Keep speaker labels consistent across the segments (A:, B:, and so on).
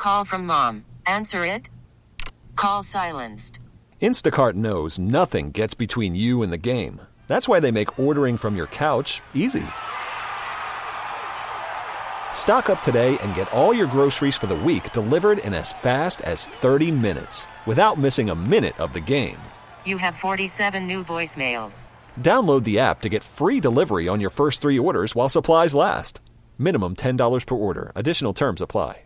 A: Call from mom. Answer it. Call silenced.
B: Instacart knows nothing gets between you and the game. That's why they make ordering from your couch easy. Stock up today and get all your groceries for the week delivered in as fast as 30 minutes without missing a minute of the game.
A: You have 47 new voicemails.
B: Download the app to get free delivery on your first 3 orders while supplies last. Minimum $10 per order. Additional terms apply.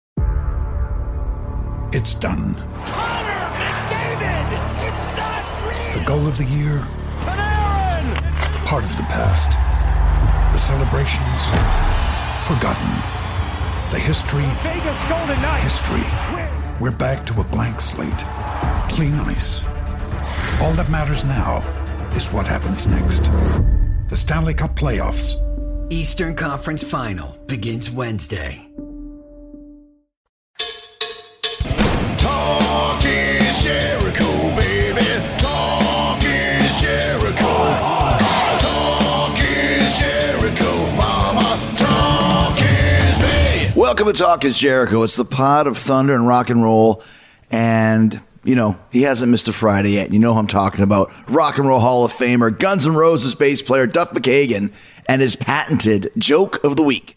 C: It's done.
D: Connor McDavid! It's not real!
C: The goal of the year.
D: Panarin!
C: Part of the past. The celebrations. Forgotten. The history.
D: Vegas Golden Knights!
C: History. We're back to a blank slate. Clean ice. All that matters now is what happens next. The Stanley Cup Playoffs.
E: Eastern Conference Final begins Wednesday.
F: Talk is Jericho, baby. Talk is Jericho. Talk is Jericho, mama. Talk is me.
G: Welcome to Talk is Jericho. It's the pod of thunder and rock and roll. And, you know, he hasn't missed a Friday yet. You know who I'm talking about. Rock and Roll Hall of Famer, Guns N' Roses bass player Duff McKagan, and his patented joke of the week.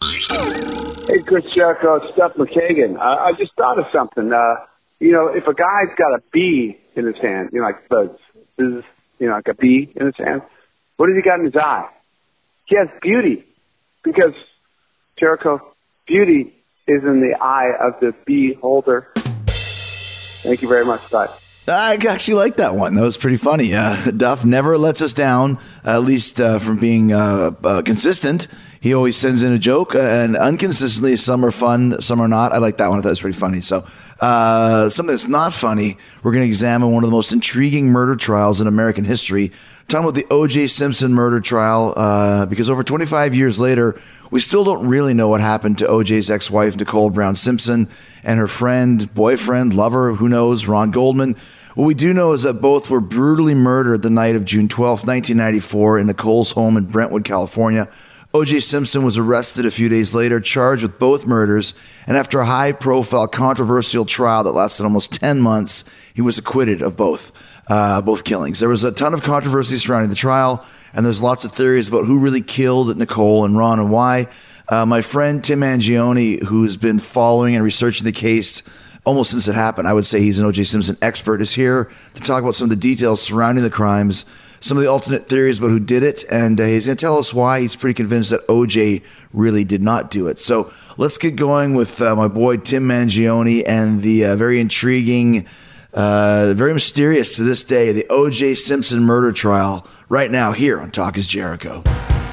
H: Hey, Chris Jericho, it's Duff McKagan. I just thought of something. You know, if a guy's got a bee in his hand, you know, like Buzz, you know, like a bee in his hand, what has he got in his eye? He has beauty. Because, Jericho, beauty is in the eye of the bee holder. Thank you very much. Bye.
G: I actually like that one. That was pretty funny. Duff never lets us down, at least from being consistent. He always sends in a joke, and inconsistently, some are fun, some are not. I like that one. I thought it was pretty funny. So, something that's not funny, we're going to examine one of the most intriguing murder trials in American history. Talking about the O.J. Simpson murder trial, because over 25 years later, we still don't really know what happened to O.J.'s ex-wife, Nicole Brown Simpson, and her friend, boyfriend, lover, who knows, Ron Goldman. What we do know is that both were brutally murdered the night of June 12, 1994, in Nicole's home in Brentwood, California. O.J. Simpson was arrested a few days later, charged with both murders, and after a high-profile, controversial trial that lasted almost 10 months, he was acquitted of both killings. There was a ton of controversy surrounding the trial, and there's lots of theories about who really killed Nicole and Ron and why. My friend Tim Mangione, who's been following and researching the case almost since it happened, I would say he's an O.J. Simpson expert, is here to talk about some of the details surrounding the crimes, some of the alternate theories about who did it, and he's going to tell us why he's pretty convinced that O.J. really did not do it. So let's get going with my boy Tim Mangione and the very intriguing, very mysterious to this day, the O.J. Simpson murder trial right now here on Talk is Jericho.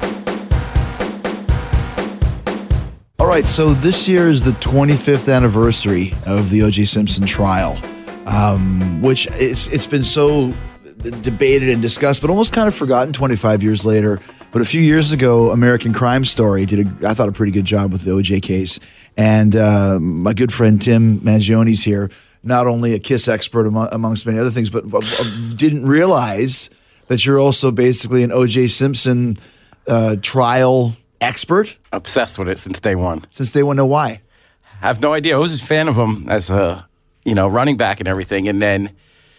G: All right, so this year is the 25th anniversary of the O.J. Simpson trial, which it's been so debated and discussed, but almost kind of forgotten 25 years later. But a few years ago, American Crime Story did, I thought, a pretty good job with the O.J. case. And my good friend Tim Mangione's here, not only a KISS expert amongst many other things, but didn't realize that you're also basically an O.J. Simpson trial expert.
I: Obsessed with it since day one.
G: Since day one, know why?
I: I have no idea. I was a fan of him as a, running back and everything. And then,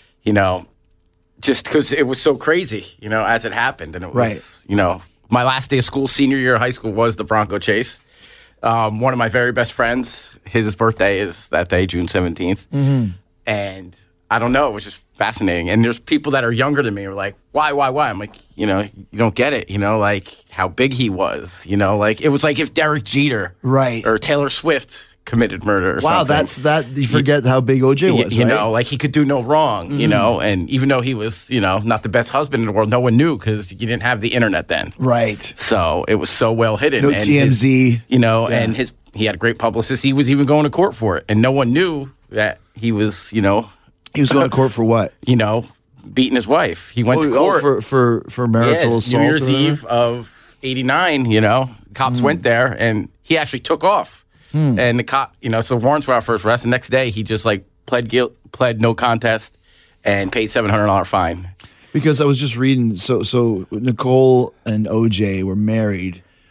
I: just because it was so crazy, as it happened. And it was, my last day of school, senior year of high school, was the Bronco Chase. One of my very best friends, his birthday is that day, June 17th. Mm-hmm. And I don't know, it was just fascinating. And there's people that are younger than me who are like, why? I'm like, you don't get it, like how big he was, it was like if Derek Jeter or Taylor Swift committed murder or something.
G: You forget how big OJ was,
I: like he could do no wrong, and even though he was, not the best husband in the world, no one knew because you didn't have the internet then.
G: Right.
I: So it was so well hidden.
G: No
I: and
G: TMZ.
I: And he had a great publicist. He was even going to court for it. And no one knew that he was, He
G: was going to court for what?
I: Beating his wife. He went to court.
G: For marital assault?
I: New Year's Eve of 89, cops went there and he actually took off. And the cop, so warrants were out for his arrest. The next day, he just pled no contest and paid $700 fine.
G: Because I was just reading, so Nicole and OJ were married.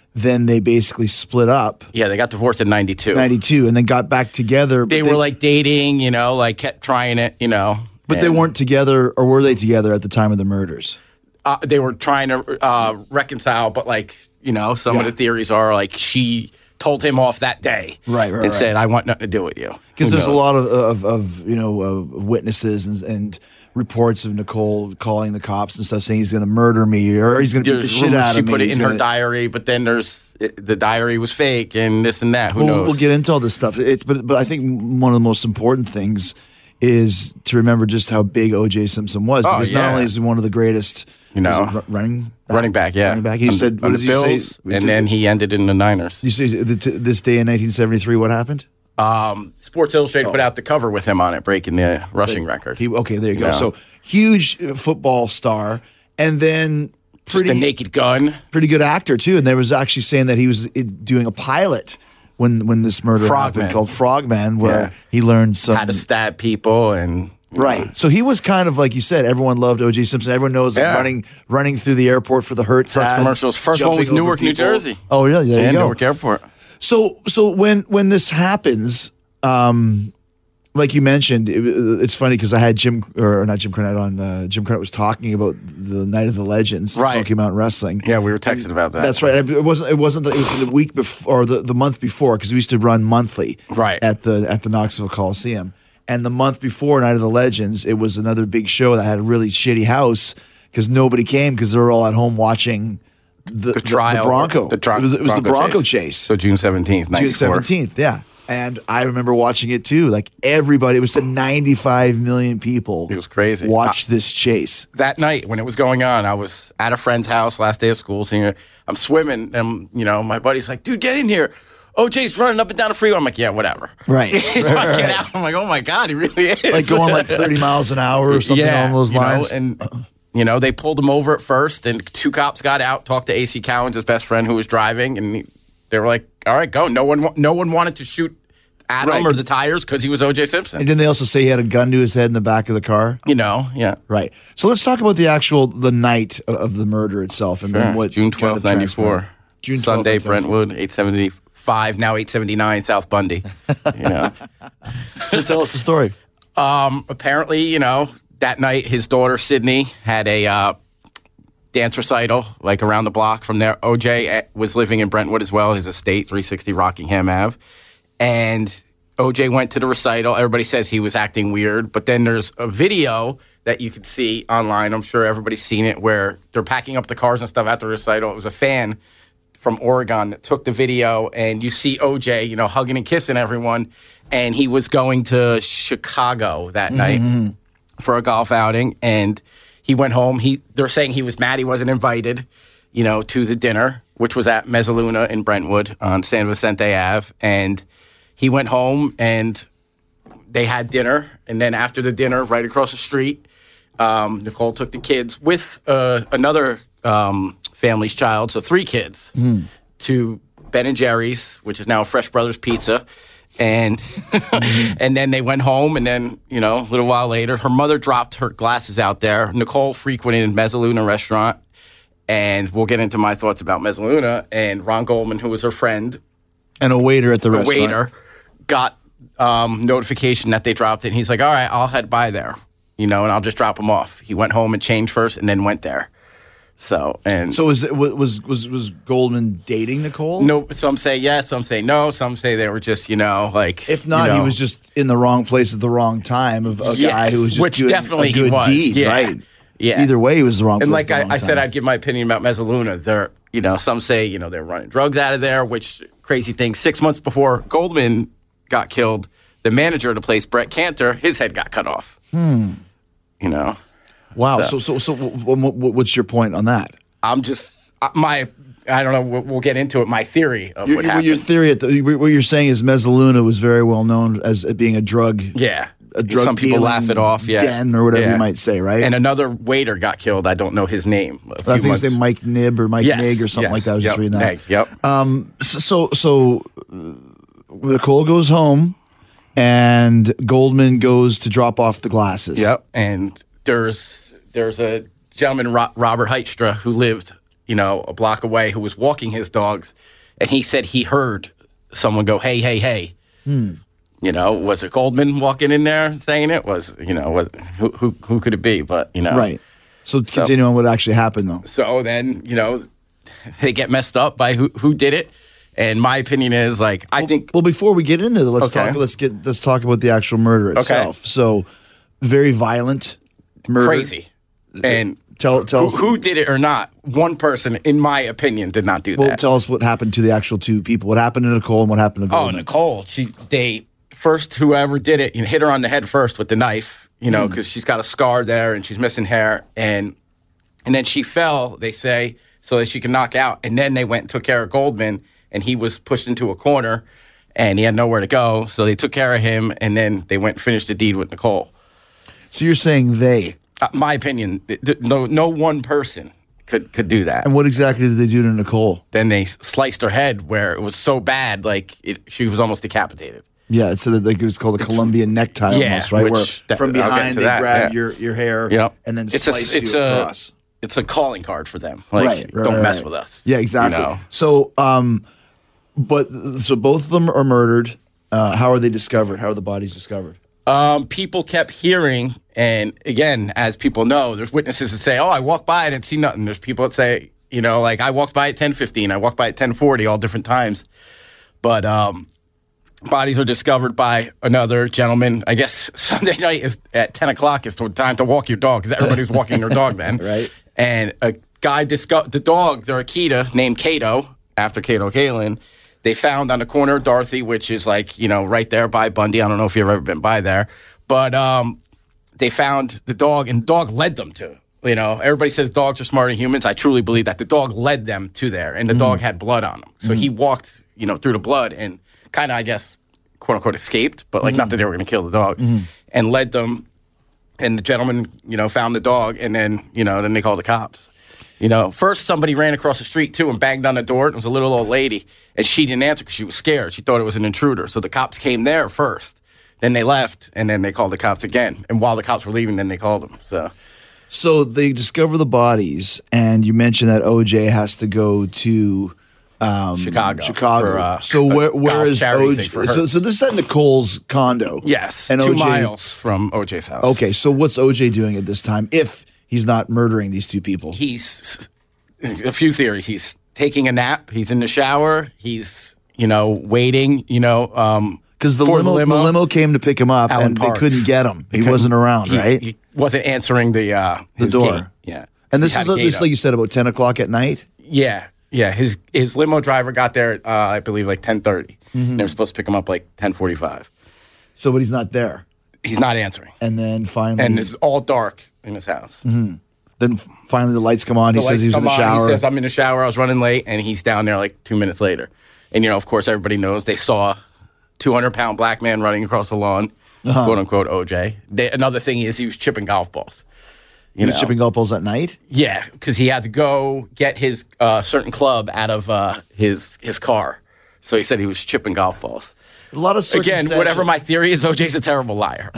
G: then they basically split up.
I: Yeah, they got divorced in 92.
G: 92, and then got back together.
I: They were like dating, like kept trying it,
G: But they weren't together, or were they together at the time of the murders?
I: They were trying to reconcile, but some of the theories are like she told him off that day, and said, "I want nothing to do with you."
G: Because there's a lot of witnesses and reports of Nicole calling the cops and stuff, saying he's going to murder me or he's going to beat the shit out of me.
I: She put it in her diary, but then the diary was fake and this and that. Who knows?
G: We'll get into all this stuff. But I think one of the most important things is to remember just how big O.J. Simpson was, because not only is he one of the greatest, running back. He said,
I: on the Bills, and then he ended in the Niners.
G: You say this day in 1973, what happened?
I: Sports Illustrated put out the cover with him on it, breaking the rushing record.
G: There you go. So huge football star, and then
I: just a naked gun.
G: Pretty good actor too. And there was actually saying that he was doing a pilot when this murder happened called Frogman, where he learned
I: how to stab people and.
G: Right. So he was kind of like you said, everyone loved O.J. Simpson. Everyone knows running through the airport for the Hertz ad.
I: Commercials. First one was Newark, New Jersey.
G: Oh, really? There you go.
I: Newark Airport.
G: So when this happens, like you mentioned, it's funny because I had Jim Cornette on. Jim Cornette was talking about the Night of the Legends, Smoky Mountain Wrestling.
I: Yeah, we were texting about that.
G: That's right. It wasn't. It was the week before or the month before, because we used to run monthly.
I: Right.
G: At the Knoxville Coliseum, and the month before Night of the Legends, it was another big show that had a really shitty house because nobody came because they were all at home watching. The trial, the Bronco. It was the Bronco chase.
I: So June 17th, 94.
G: June 17th, yeah. And I remember watching it too. Like everybody, it was 95 million people.
I: It was crazy.
G: Watched this chase.
I: That night when it was going on, I was at a friend's house, last day of school, seeing I'm swimming, and my buddy's like, "Dude, get in here. OJ's running up and down the freeway." I'm like, "Yeah, whatever."
G: Right.
I: Get out. I'm like, "Oh my God, he really is."
G: Like going like 30 miles an hour or something along those lines.
I: They pulled him over at first, and 2 cops got out, talked to A.C. Cowens, his best friend, who was driving, and they were like, "All right, go." No one wanted to shoot at him or the tires because he was O.J. Simpson.
G: And didn't they also say he had a gun to his head in the back of the car?
I: Yeah.
G: Right. So let's talk about the night of the murder itself, and then what
I: June 12th, 94.
G: June 12th,
I: Sunday, Brentwood, 875, now 879 South Bundy.
G: So tell us the story.
I: Apparently, that night, his daughter, Sydney, had a dance recital, like around the block from there. OJ was living in Brentwood as well, his estate, 360 Rockingham Ave. And OJ went to the recital. Everybody says he was acting weird. But then there's a video that you can see online. I'm sure everybody's seen it, where they're packing up the cars and stuff at the recital. It was a fan from Oregon that took the video. And you see OJ, hugging and kissing everyone. And he was going to Chicago that night for a golf outing, and he went home. They're saying he was mad he wasn't invited, to the dinner, which was at Mezzaluna in Brentwood on San Vicente Ave. And he went home, and they had dinner. And then after the dinner, right across the street, Nicole took the kids with another family's child, so 3 kids, to Ben & Jerry's, which is now Fresh Brothers Pizza. And and then they went home, and then, a little while later, her mother dropped her glasses out there. Nicole frequented Mezzaluna restaurant, and we'll get into my thoughts about Mezzaluna. And Ron Goldman, who was her friend.
G: And a waiter at the restaurant.
I: Got notification that they dropped it, and he's like, "All right, I'll head by there, and I'll just drop him off." He went home and changed first, and then went there. So was Goldman dating Nicole? No, some say yes, some say no, some say they were just,
G: if not, he was just in the wrong place at the wrong time of a guy who was just doing a good deed, right?
I: Yeah.
G: Either way, he was the wrong place.
I: And like
G: at the wrong
I: I said,
G: time.
I: I'd give my opinion about Mezzaluna. They're, some say, they're running drugs out of there, which crazy thing. 6 months before Goldman got killed, the manager of the place, Brett Cantor, his head got cut off.
G: Wow. So what's your point on that?
I: I'm just I don't know. We'll get into it. My theory of what happened.
G: Your theory, what you're saying is Mezzaluna was very well known as being a drug.
I: Yeah.
G: A drug
I: Some people laugh it off. Yeah.
G: Den or whatever you might say, right?
I: And another waiter got killed. I don't know his name.
G: I think his name Mike Nibb or Mike Nig or something like that. I was just reading that.
I: Yep.
G: So Nicole goes home, and Goldman goes to drop off the glasses.
I: Yep. And there's a gentleman, Robert Heitstra, who lived, a block away who was walking his dogs, and he said he heard someone go, "Hey, hey, hey." Was it Goldman walking in there saying it? Who could it be? But
G: Right. So continue on what actually happened, though.
I: So then, they get messed up by who did it. And my opinion is, I think.
G: Well, before we get into that, let's talk about the actual murder itself. So, very violent murder.
I: Crazy. And
G: tell us
I: who did it or not. One person, in my opinion, did not do that.
G: Well, tell us what happened to the actual two people. What happened to Nicole and what happened to Goldman?
I: Oh, Nicole. First, whoever did it, hit her on the head first with the knife, because she's got a scar there and she's missing hair. And then she fell, they say, so that she could knock out. And then they went and took care of Goldman, and he was pushed into a corner, and he had nowhere to go. So they took care of him, and then they went and finished the deed with Nicole.
G: So you're saying they?
I: My opinion, no one person could do that.
G: And what exactly did they do to Nicole?
I: Then they sliced her head where it was so bad, she was almost decapitated.
G: Yeah, so that it was called a Colombian necktie almost, right? Where from behind they grab your hair and then slice you across.
I: It's a calling card for them. Don't mess with us.
G: Yeah, exactly. So, so both of them are murdered. How are they discovered? How are the bodies discovered?
I: People kept hearing, and again, as people know, there's witnesses that say, "Oh, I walked by, I didn't see nothing." There's people that say, I walked by at 10:15, I walked by at 10:40, all different times. But bodies are discovered by another gentleman. I guess Sunday night is at 10 o'clock is the time to walk your dog, because everybody's walking their dog then.
G: Right.
I: And a guy discovered the dog, their Akita, named Cato, after Cato Kalin. They found on the corner of Dorothy, which is right there by Bundy. I don't know if you've ever been by there. But they found the dog, and the dog led them to. Everybody says dogs are smarter than humans. I truly believe that. The dog led them to there, and the dog had blood on him. So he walked, through the blood and kind of, I guess, quote unquote, escaped, but not that they were going to kill the dog, and led them. And the gentleman, found the dog, and then, then they called the cops. First somebody ran across the street too and banged on the door. It was a little old lady, and she didn't answer because she was scared. She thought it was an intruder. So the cops came there first. Then they left, and then they called the cops again. And while the cops were leaving, then they called them.
G: So they discover the bodies, and you mentioned that OJ has to go to
I: Chicago.
G: So where is OJ? So this is at Nicole's condo.
I: Yes,
G: and
I: 2
G: OJ,
I: miles from OJ's house.
G: Okay, so what's OJ doing at this time if he's not murdering these two people?
I: He's a few theories. He's taking a nap. He's in the shower. He's waiting.
G: Because the limo came to pick him up,
I: Alan
G: and
I: Parks.
G: They couldn't get him. He wasn't around, right?
I: He wasn't answering the
G: door.
I: Gate. Yeah,
G: and this is like you said, about 10 o'clock at night.
I: Yeah. His limo driver got there at I believe 10:30. They were supposed to pick him up 10:45.
G: So, but he's not there.
I: He's not answering.
G: And then finally,
I: and it's all dark in his house.
G: Then finally the lights come on. He says he's in the shower.
I: He says, "I'm in the shower. I was running late," and he's down there 2 minutes later. And of course, everybody knows they saw 200-pound black man running across the lawn, quote unquote OJ. Another thing is he was chipping golf balls.
G: He was chipping golf balls at night?
I: Yeah, because he had to go get his certain club out of his car. So he said he was chipping golf balls.
G: A lot of
I: again, whatever my theory is, OJ's a terrible liar.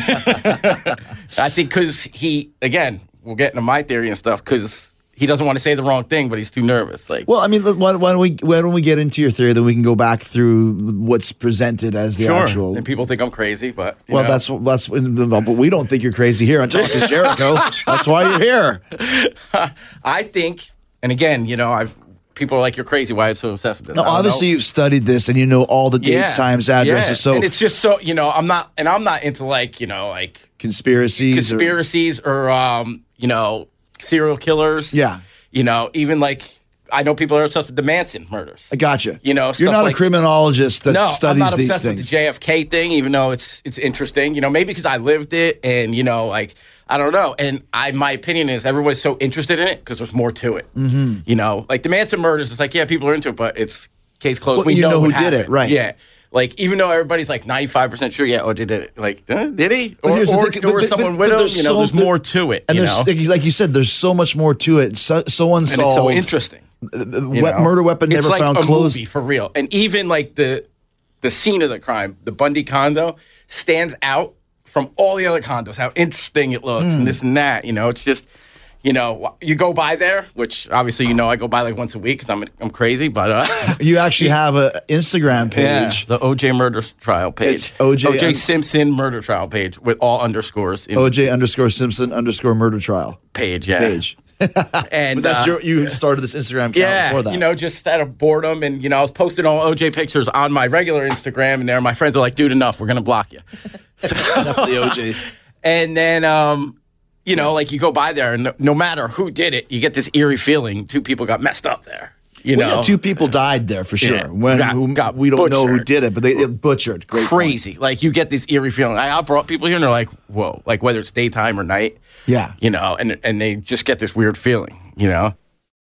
I: I think because we'll get into my theory and stuff, because he doesn't want to say the wrong thing, but he's too nervous.
G: Well, I mean, why don't we get into your theory, then we can go back through what's presented as the actual.
I: And people think I'm crazy, but
G: that's but we don't think you're crazy here on Talk is Jericho. That's why you're here.
I: I think, and again, people are like, "You're crazy. Why are you so obsessed with this?"
G: Now, obviously, you've studied this and you know all the dates, times, addresses.
I: Yeah.
G: So,
I: and it's just so I'm not into
G: conspiracies
I: or serial killers.
G: Yeah.
I: Even I know people are obsessed with the Manson murders.
G: I gotcha.
I: You're
G: not a criminologist that studies these things. No, I'm not obsessed
I: with the JFK thing, even though it's interesting. Maybe because I lived it, and I don't know. And my opinion is everybody's so interested in it because there's more to it. Mm-hmm. The Manson murders, it's people are into it, but it's case closed.
G: Well,
I: we know
G: who
I: happened.
G: did it, right?
I: Yeah. Even though everybody's 95% sure, OJ did it. Did he? Or someone with him? There's more to it.
G: And like you said, there's so much more to it. So unsolved.
I: And it's so interesting.
G: Murder weapon never found.
I: It's
G: closed.
I: Movie for real. And even the scene of the crime, the Bundy condo, stands out from all the other condos. How interesting it looks, and this and that. It's just you know, you go by there, which obviously, you know, I go by like once a week because I'm crazy, but
G: you actually have an Instagram page,
I: the OJ murder trial page,
G: it's OJ
I: Simpson murder trial page with all underscores.
G: OJ_Simpson_ murder trial
I: page. Yeah.
G: Page.
I: And
G: but that's you started this Instagram account before that.
I: You know, just out of boredom, and you know, I was posting all OJ pictures on my regular Instagram, and there my friends are like, "Dude, enough, we're gonna block you." So,
G: the OJ.
I: And then, you know, like you go by there, and no matter who did it, you get this eerie feeling. 2 people got messed up there. You know,
G: yeah, 2 people died there for sure.
I: Yeah,
G: We don't know who did it, but they butchered. Great
I: crazy.
G: Point.
I: Like you get this eerie feeling. I brought people here, and they're like, "Whoa!" Like whether it's daytime or night.
G: Yeah,
I: you know, and they just get this weird feeling. You know.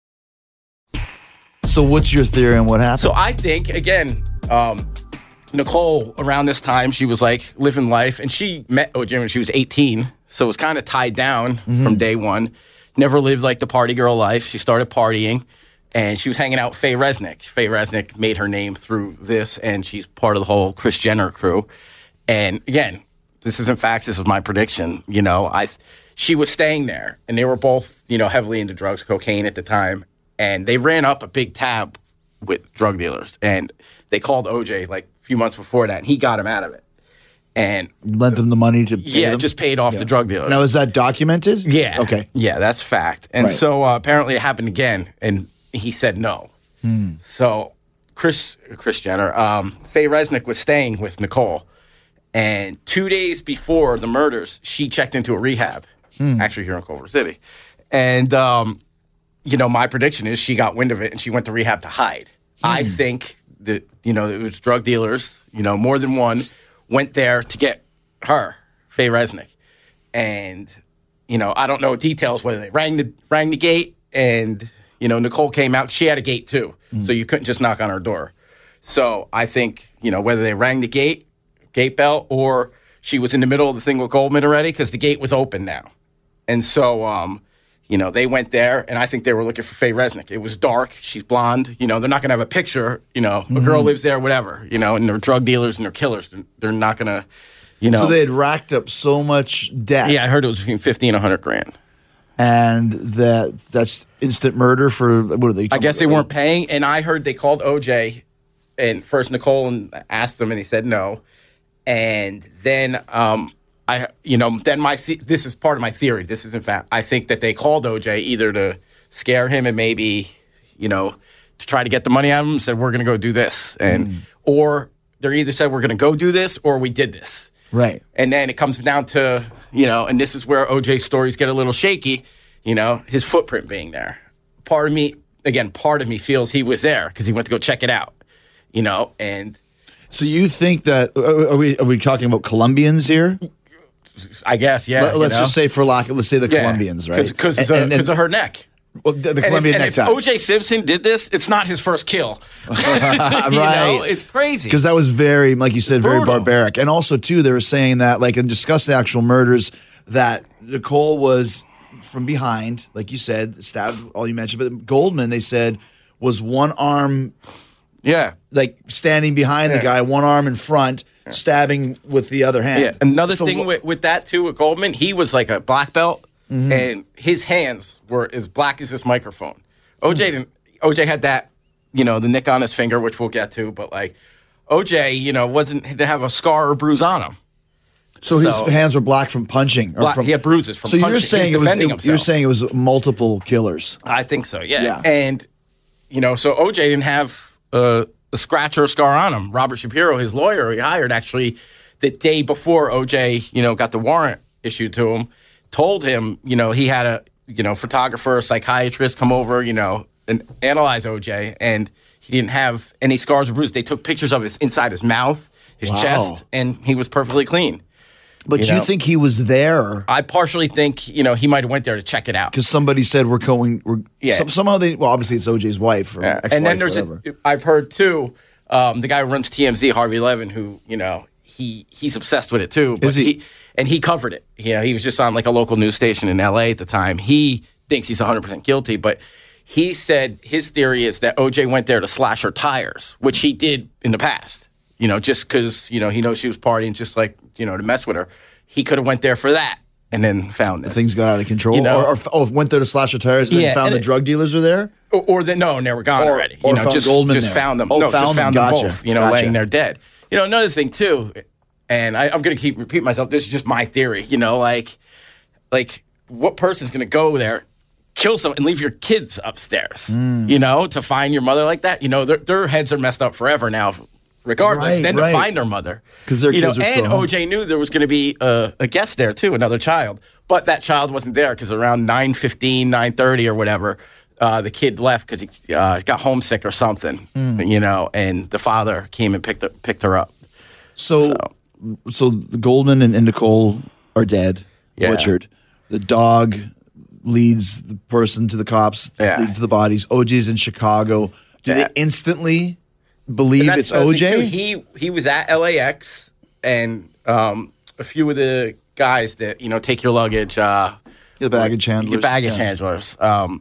G: So what's your theory on what happened?
I: So I think again. Nicole, around this time, she was like living life, and she met OJ when she was 18, so it was kind of tied down from day one. Never lived like the party girl life. She started partying, and she was hanging out with Faye Resnick. Faye Resnick made her name through this, and she's part of the whole Kris Jenner crew. And again, this isn't facts. This is my prediction. You know, she was staying there, and they were both, you know, heavily into drugs, cocaine at the time, and they ran up a big tab with drug dealers, and they called OJ like a few months before that, and he got him out of it. And
G: lent them the money to pay them?
I: Just paid off the drug dealers.
G: Now, is that documented?
I: Yeah.
G: Okay.
I: Yeah, that's fact. And so apparently it happened again, and he said no. So Kris Jenner, Faye Resnick was staying with Nicole, and 2 days before the murders, she checked into a rehab, actually here in Culver City. And, you know, my prediction is she got wind of it, and she went to rehab to hide. I think that, you know, it was drug dealers, you know, more than one, went there to get her, Faye Resnick. And, you know, I don't know details, whether they rang the gate, and, you know, Nicole came out. She had a gate, too, so you couldn't just knock on her door. So I think, you know, whether they rang the gate bell, or she was in the middle of the thing with Goldman already, because the gate was open now. And so, you know, they went there, and I think they were looking for Faye Resnick. It was dark. She's blonde. You know, they're not going to have a picture. You know, a girl lives there, whatever. You know, and they're drug dealers and they're killers. They're not going to, you know.
G: So they had racked up so much debt.
I: Yeah, I heard it was between $50,000 and $100,000.
G: And that's instant murder for, what are they?
I: I guess they weren't paying, and I heard they called OJ, and first Nicole asked him, and he said no. And then this is part of my theory. This is, in fact, I think that they called OJ either to scare him and maybe, you know, to try to get the money out of him, and said, we're going to go do this. And or they're either said, we're going to go do this, or we did this.
G: Right.
I: And then it comes down to, you know, and this is where OJ's stories get a little shaky, you know, his footprint being there. Part of me feels he was there because he went to go check it out, you know, and...
G: So you think that, are we talking about Colombians here?
I: I guess, yeah.
G: Let's just say let's say the Colombians, right?
I: Because of her neck.
G: Well, the Colombian neck tie.
I: If O.J. Simpson did this, it's not his first kill.
G: Right.
I: You know? It's crazy.
G: Because that was very, like you said, very
I: brutal.
G: barbaric. And also, too, they were saying that, like, and discuss the actual murders, that Nicole was from behind, like you said, stabbed, all you mentioned. But Goldman, they said, was one arm...
I: Yeah.
G: Like standing behind the guy, one arm in front, stabbing with the other hand.
I: Yeah. Another thing with that, too, with Goldman, he was like a black belt, and his hands were as black as this microphone. OJ had that, you know, the nick on his finger, which we'll get to, but like OJ, you know, didn't have a scar or bruise on him.
G: So his hands were black from punching.
I: He had bruises from punching. So
G: you're saying it was multiple killers.
I: I think so, yeah. And, you know, so OJ didn't have a scratch or a scar on him. Robert Shapiro, his lawyer, he hired actually the day before OJ, you know, got the warrant issued to him, told him, you know, he had a, you know, photographer, a psychiatrist come over, you know, and analyze OJ, and he didn't have any scars or bruises. They took pictures of inside his mouth, his chest, and he was perfectly clean.
G: But you think he was there?
I: I partially think, you know, he might have went there to check it out.
G: Because somebody said somehow obviously it's OJ's wife or ex-wife.
I: And then I've heard too, the guy who runs TMZ, Harvey Levin, who, you know, he's obsessed with it too. But he covered it. Yeah, he was just on like a local news station in LA at the time. He thinks he's 100% guilty, but he said his theory is that OJ went there to slash her tires, which he did in the past. You know, just because, you know, he knows she was partying, just like, you know, to mess with her. He could have went there for that. and then found this.
G: Things got out of control.
I: You know?
G: or went there to slash their tires and then found the drug dealers were there?
I: Or they were gone already.
G: Or found Goldman
I: just
G: there.
I: found them.
G: Oh,
I: No, just found them
G: Gotcha.
I: both, laying there dead. Another thing, too, and I'm going to keep repeating myself, this is just my theory, like what person's going to go there, kill someone, and leave your kids upstairs, to find your mother like that? Their heads are messed up forever now, regardless. To find their mother.
G: Because their kids are
I: and
G: still home.
I: OJ knew there was going to be a guest there, too, another child. But that child wasn't there because around 9:15, 9:30 or whatever, the kid left because he got homesick or something, and the father came and picked her up.
G: So Goldman and Nicole are dead, butchered. The dog leads the person to the cops, lead to the bodies. OJ's in Chicago. Do they instantly believe it's OJ?
I: He was at LAX, and a few of the guys that take your luggage,
G: the baggage handlers,
I: handlers.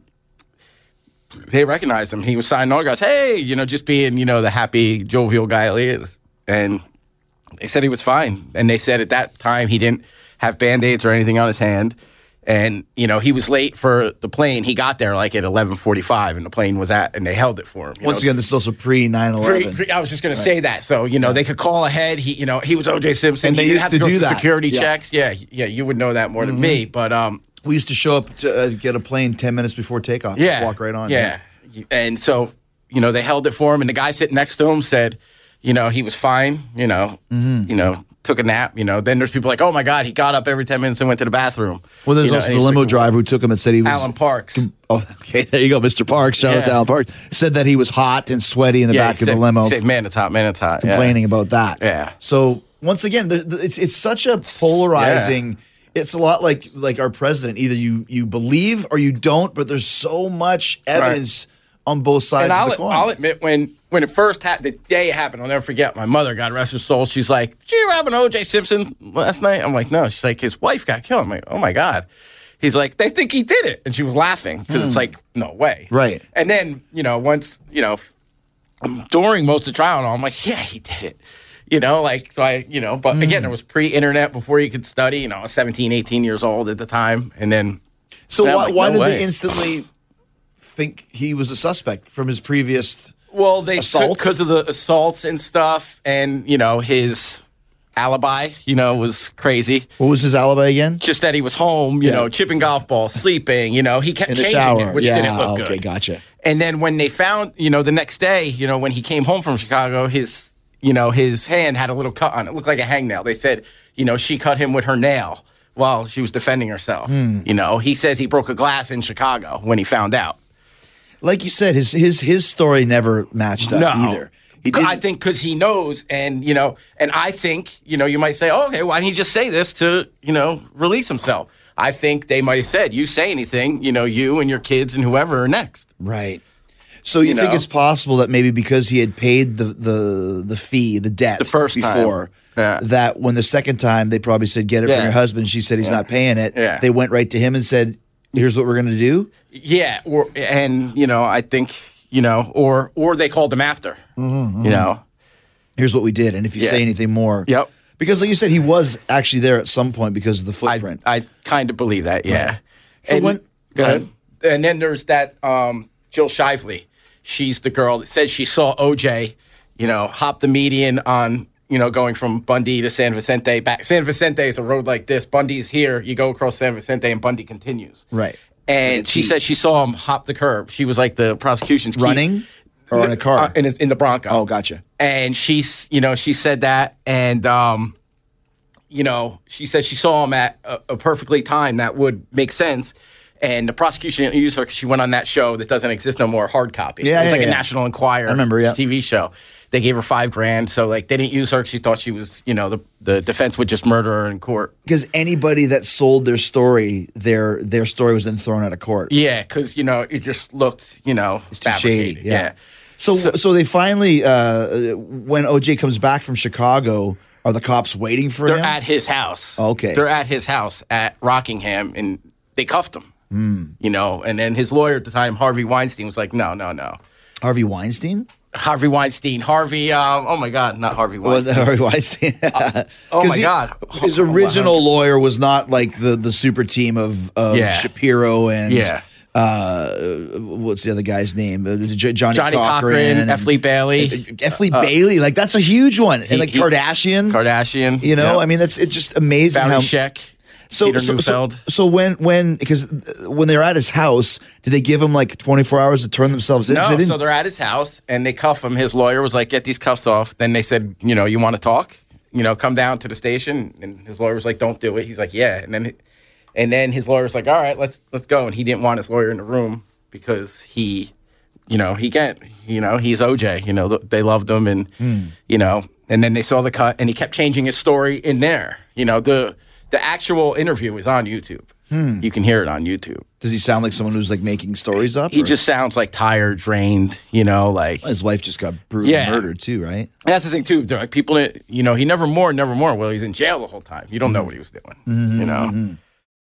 I: They recognized him. He was signing autographs. Hey, just being the happy, jovial guy he is, and they said he was fine. And they said at that time he didn't have Band-Aids or anything on his hand. And, he was late for the plane. He got there like at 11:45 and the plane was and they held it for him.
G: Once again, this is also pre-9/11.
I: I was just going to say that. So, they could call ahead. He was O.J. Simpson.
G: And they
I: he
G: used
I: have
G: to
I: go
G: do
I: through
G: that.
I: Security checks. Yeah, you would know that more than me. But
G: we used to show up to get a plane 10 minutes before takeoff. Just walk right on.
I: Yeah. And so, they held it for him. And the guy sitting next to him said, he was fine, took a nap, Then there's people like, oh, my God, he got up every 10 minutes and went to the bathroom.
G: Well, there's also the limo driver who took him and said he was...
I: Alan Parks.
G: Oh, okay, there you go, Mr. Parks. Shout out to Alan Parks. Said that he was hot and sweaty in the back of the limo.
I: He said, man, it's hot.
G: Complaining about that.
I: Yeah.
G: So, once again, it's such a polarizing... Yeah. It's a lot like our president. Either you believe or you don't, but there's so much evidence on both sides of the coin.
I: I'll admit, when it first happened, the day it happened, I'll never forget, my mother, God rest her soul, she's like, did you hear about O.J. Simpson last night? I'm like, no. She's like, his wife got killed. I'm like, oh, my God. He's like, they think he did it. And she was laughing because it's like, no way.
G: Right.
I: And then, once, during most of the trial, I'm like, yeah, he did it. But again, it was pre-internet before you could study. I was 17, 18 years old at the time. And then.
G: So why did they instantly think he was a suspect from his previous assaults?
I: Because of the assaults and stuff. And, his alibi, was crazy.
G: What was his alibi again?
I: Just that he was home, chipping golf balls, sleeping. He kept
G: in the
I: changing
G: shower.
I: it, which didn't look good.
G: Okay, gotcha.
I: And then when they found, the next day, when he came home from Chicago, his hand had a little cut on it. It looked like a hangnail. They said, she cut him with her nail while she was defending herself. He says he broke a glass in Chicago when he found out.
G: Like you said, his story never matched up either.
I: I think because he knows, and I think, you might say, oh, okay, why didn't he just say this to, release himself? I think they might have said, you say anything, you and your kids and whoever are next.
G: Right. So you think it's possible that maybe because he had paid the fee, the debt
I: the first
G: before, that when the second time they probably said, get it from your husband, she said he's not paying it. Yeah. They went right to him and said, here's what we're going to do?
I: Yeah. I think, or they called him after,
G: Here's what we did. And if you say anything more.
I: Yep.
G: Because like you said, he was actually there at some point because of the footprint.
I: I kind of believe that, yeah.
G: Right. So go ahead.
I: And then there's that Jill Shively. She's the girl that said she saw OJ, hop the median on, going from Bundy to San Vicente back. San Vicente is a road like this. Bundy's here. You go across San Vicente and Bundy continues.
G: Right.
I: And she said she saw him hop the curb. She was like the prosecution's
G: running or in a car?
I: In the Bronco.
G: Oh, gotcha.
I: And she said that. And, she said she saw him at a perfectly timed that would make sense. And the prosecution didn't use her because she went on that show that doesn't exist no more, Hard Copy.
G: Yeah,
I: it was a National Enquirer TV show. They gave her $5,000, so they didn't use her because she thought she was, the defense would just murder her in court.
G: Because anybody that sold their story, their story was then thrown out of court.
I: Yeah, because it just looked,
G: it's too shady.
I: Yeah.
G: So they finally, when OJ comes back from Chicago, are the cops waiting for him?
I: They're at his house.
G: Okay.
I: They're at his house at Rockingham, and they cuffed him. And then his lawyer at the time, Harvey Weinstein, was like, no.
G: Harvey Weinstein?
I: Harvey Weinstein. Oh my God, not Harvey Weinstein.
G: Harvey Weinstein.
I: Oh my God.
G: His original lawyer was not like the super team of Shapiro and what's the other guy's name? Johnny Cochran,
I: F. Lee Bailey.
G: F. Lee Bailey, like that's a huge one. And like
I: Kardashian.
G: You know, I mean, it's just amazing
I: Barry
G: how.
I: Sheck.
G: So when they're at his house, did they give him like 24 hours to turn themselves in?
I: No, so they're at his house and they cuff him. His lawyer was like, "Get these cuffs off." Then they said, "You know, you want to talk? You know, come down to the station." And his lawyer was like, "Don't do it." He's like, "Yeah." And then his lawyer was like, "All right, let's go." And he didn't want his lawyer in the room because he's OJ. You know, they loved him, and you know. And then they saw the cut, and he kept changing his story in there. You know, the actual interview is on YouTube. You can hear it on YouTube.
G: Does he sound like someone who's like making stories up?
I: He just sounds like tired, drained, you know, like.
G: His wife just got brutally murdered too, right?
I: And that's the thing too. Like people, you know, he never more. Well, he's in jail the whole time. You don't know what he was doing, you know?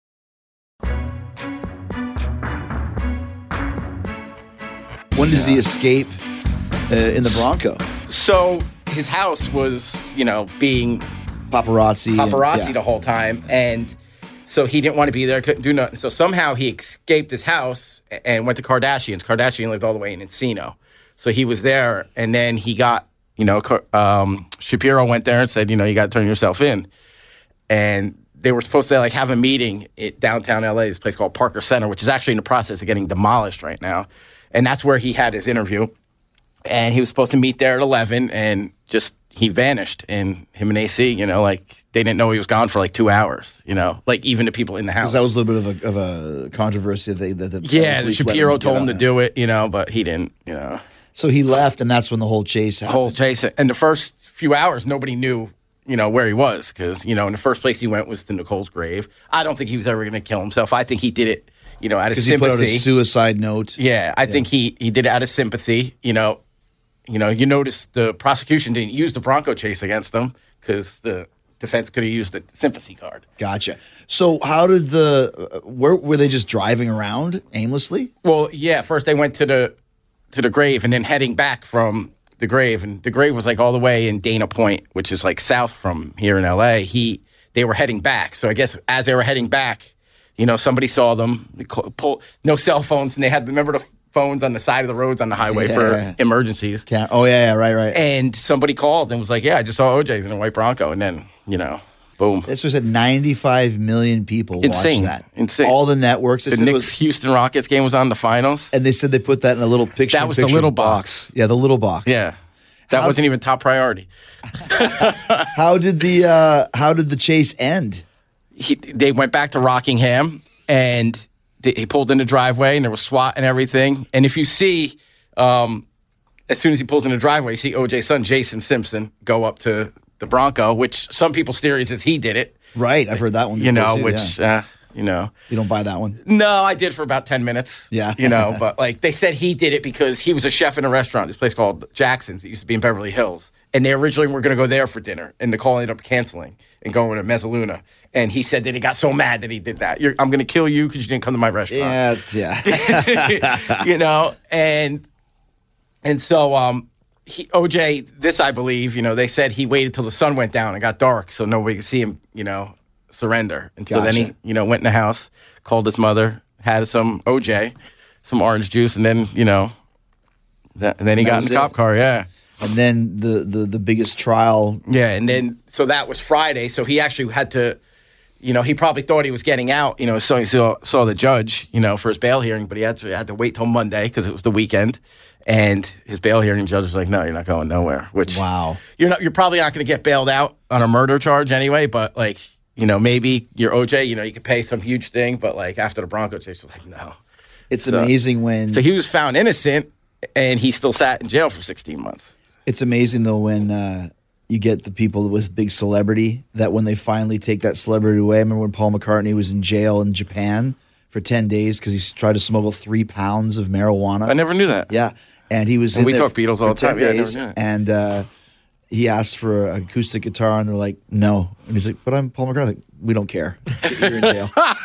G: When does he escape in the Bronco?
I: So his house was, you know, being
G: paparazzi
I: the whole time, and so he didn't want to be there, couldn't do nothing. So somehow he escaped his house and went to Kardashian's. Kardashian lived all the way in Encino, so he was there, and then he got, you know, Shapiro went there and said, you know, you got to turn yourself in, and they were supposed to like have a meeting at downtown LA, this place called Parker Center, which is actually in the process of getting demolished right now, and that's where he had his interview, and he was supposed to meet there at 11, and just he vanished, and him and AC, you know, like they didn't know he was gone for like 2 hours, you know, like even the people in the house.
G: That was a little bit of a controversy.
I: The Shapiro told him to do it, you know, but he didn't, you know.
G: So he left, and that's when the whole chase happened.
I: And the first few hours, nobody knew, you know, where he was because, you know, in the first place he went was to Nicole's grave. I don't think he was ever going to kill himself. I think he did it, you know, out of sympathy.
G: Because he put out a suicide note.
I: Yeah, I think he did it out of sympathy, you know. You know, you notice the prosecution didn't use the Bronco chase against them because the defense could have used the sympathy card.
G: Gotcha. So how did were they just driving around aimlessly?
I: Well, yeah. First they went to the grave and then heading back from the grave. And the grave was like all the way in Dana Point, which is like south from here in L.A. They were heading back. So I guess as they were heading back, you know, somebody saw them. No cell phones. And they had, remember the phones on the side of the roads on the highway for emergencies.
G: Right.
I: And somebody called and was like, "Yeah, I just saw OJ's in a white Bronco." And then, you know, boom.
G: This was at 95 million people watched that.
I: Insane.
G: All the networks.
I: The Knicks-Houston Rockets game was on the finals.
G: And they said they put that in a little picture.
I: That was the little box.
G: Yeah, the little box.
I: Yeah. That wasn't even top priority.
G: How did the chase end?
I: They went back to Rockingham, and he pulled in the driveway, and there was SWAT and everything. And if you see, as soon as he pulls in the driveway, you see OJ's son, Jason Simpson, go up to the Bronco, which some people's theory is he did it.
G: Right, I've heard that one before,
I: you know,
G: too,
I: which, you know.
G: You don't buy that one?
I: No, I did for about 10 minutes.
G: Yeah.
I: You know, but like they said he did it because he was a chef in a restaurant, this place called Jackson's. It used to be in Beverly Hills. And they originally were going to go there for dinner, and Nicole ended up canceling and going to Mezzaluna. And he said that he got so mad that he did that. I'm going to kill you because you didn't come to my restaurant.
G: Yeah.
I: You know, and so OJ, this I believe, you know, they said he waited till the sun went down and got dark so nobody could see him, you know, surrender. And so then he, you know, went in the house, called his mother, had some OJ, some orange juice, and then, you know, and then he got in the cop car, yeah.
G: And then the biggest trial.
I: Yeah, and then, so that was Friday, so he actually had to, you know, he probably thought he was getting out, you know, so he saw the judge, you know, for his bail hearing, but he had to wait till Monday because it was the weekend. And his bail hearing judge was like, "No, you're not going nowhere." Which,
G: wow,
I: you're probably not going to get bailed out on a murder charge anyway. But like, you know, maybe you're OJ, you know, you could pay some huge thing. But like after the Bronco chase, was like, no.
G: It's amazing when.
I: So he was found innocent, and he still sat in jail for 16 months.
G: It's amazing though when you get the people with big celebrity that when they finally take that celebrity away. I remember when Paul McCartney was in jail in Japan for 10 days because he tried to smuggle 3 pounds of marijuana.
I: I never knew that.
G: Yeah. And he was
I: and
G: in
I: we
G: there
I: talk Beatles all the time.
G: Days,
I: yeah, I never knew
G: and he asked for an acoustic guitar, and they're like, "No." And he's like, "But I'm Paul McCartney." Like, "We don't care. You're in jail."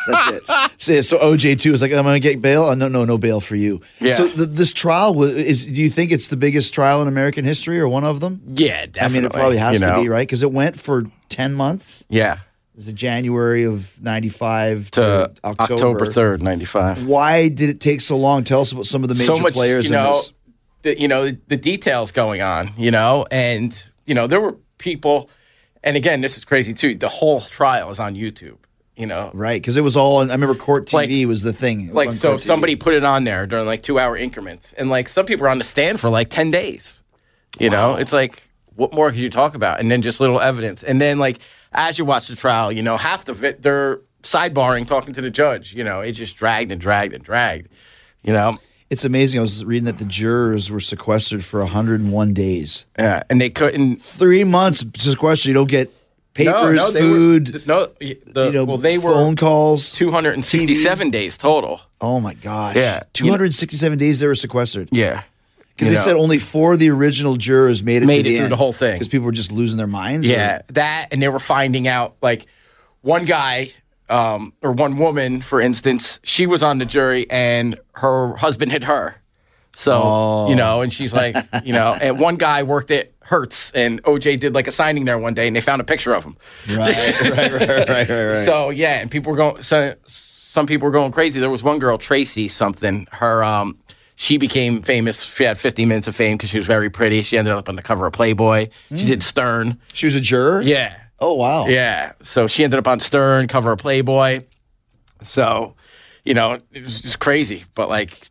G: That's it. So OJ too is like, I'm going to get bail. Oh, no bail for you.
I: Yeah.
G: So this trial do you think it's the biggest trial in American history or one of them?
I: Yeah, definitely.
G: I mean, it probably has to be, right? Because it went for 10 months.
I: Yeah.
G: It was January of 95
I: to October 3rd, 95.
G: Why did it take so long? Tell us about some of the major players in this.
I: The details going on, and, there were people, and again, this is crazy too. The whole trial is on YouTube,
G: Right, because it was all on, I remember Court TV was the thing.
I: So somebody put it on there during 2-hour increments, and some people were on the stand for 10 days. It's like, what more could you talk about? And then just little evidence. And then as you watch the trial, half of it, they're sidebarring, talking to the judge. It just dragged and dragged and dragged,
G: It's amazing. I was reading that the jurors were sequestered for 101 days.
I: Yeah, and they couldn't.
G: 3 months sequestered. You don't get papers, food.
I: They were
G: phone calls.
I: 267 days total.
G: Oh my gosh.
I: Yeah,
G: 267 days they were sequestered.
I: Yeah,
G: because they said only 4 of the original jurors made it through
I: the whole thing
G: because people were just losing their minds.
I: Yeah, that, and they were finding out one guy. Or one woman, for instance, she was on the jury and her husband hit her. So, and she's like, and one guy worked at Hertz and OJ did a signing there one day and they found a picture of him.
G: Right.
I: So, yeah, and people were going, some people were going crazy. There was one girl, Tracy something, she became famous. She had 15 minutes of fame because she was very pretty. She ended up on the cover of Playboy. She did Stern.
G: She was a juror?
I: Yeah.
G: Oh, wow.
I: Yeah. So she ended up on Stern, cover of Playboy. So, it was just crazy. But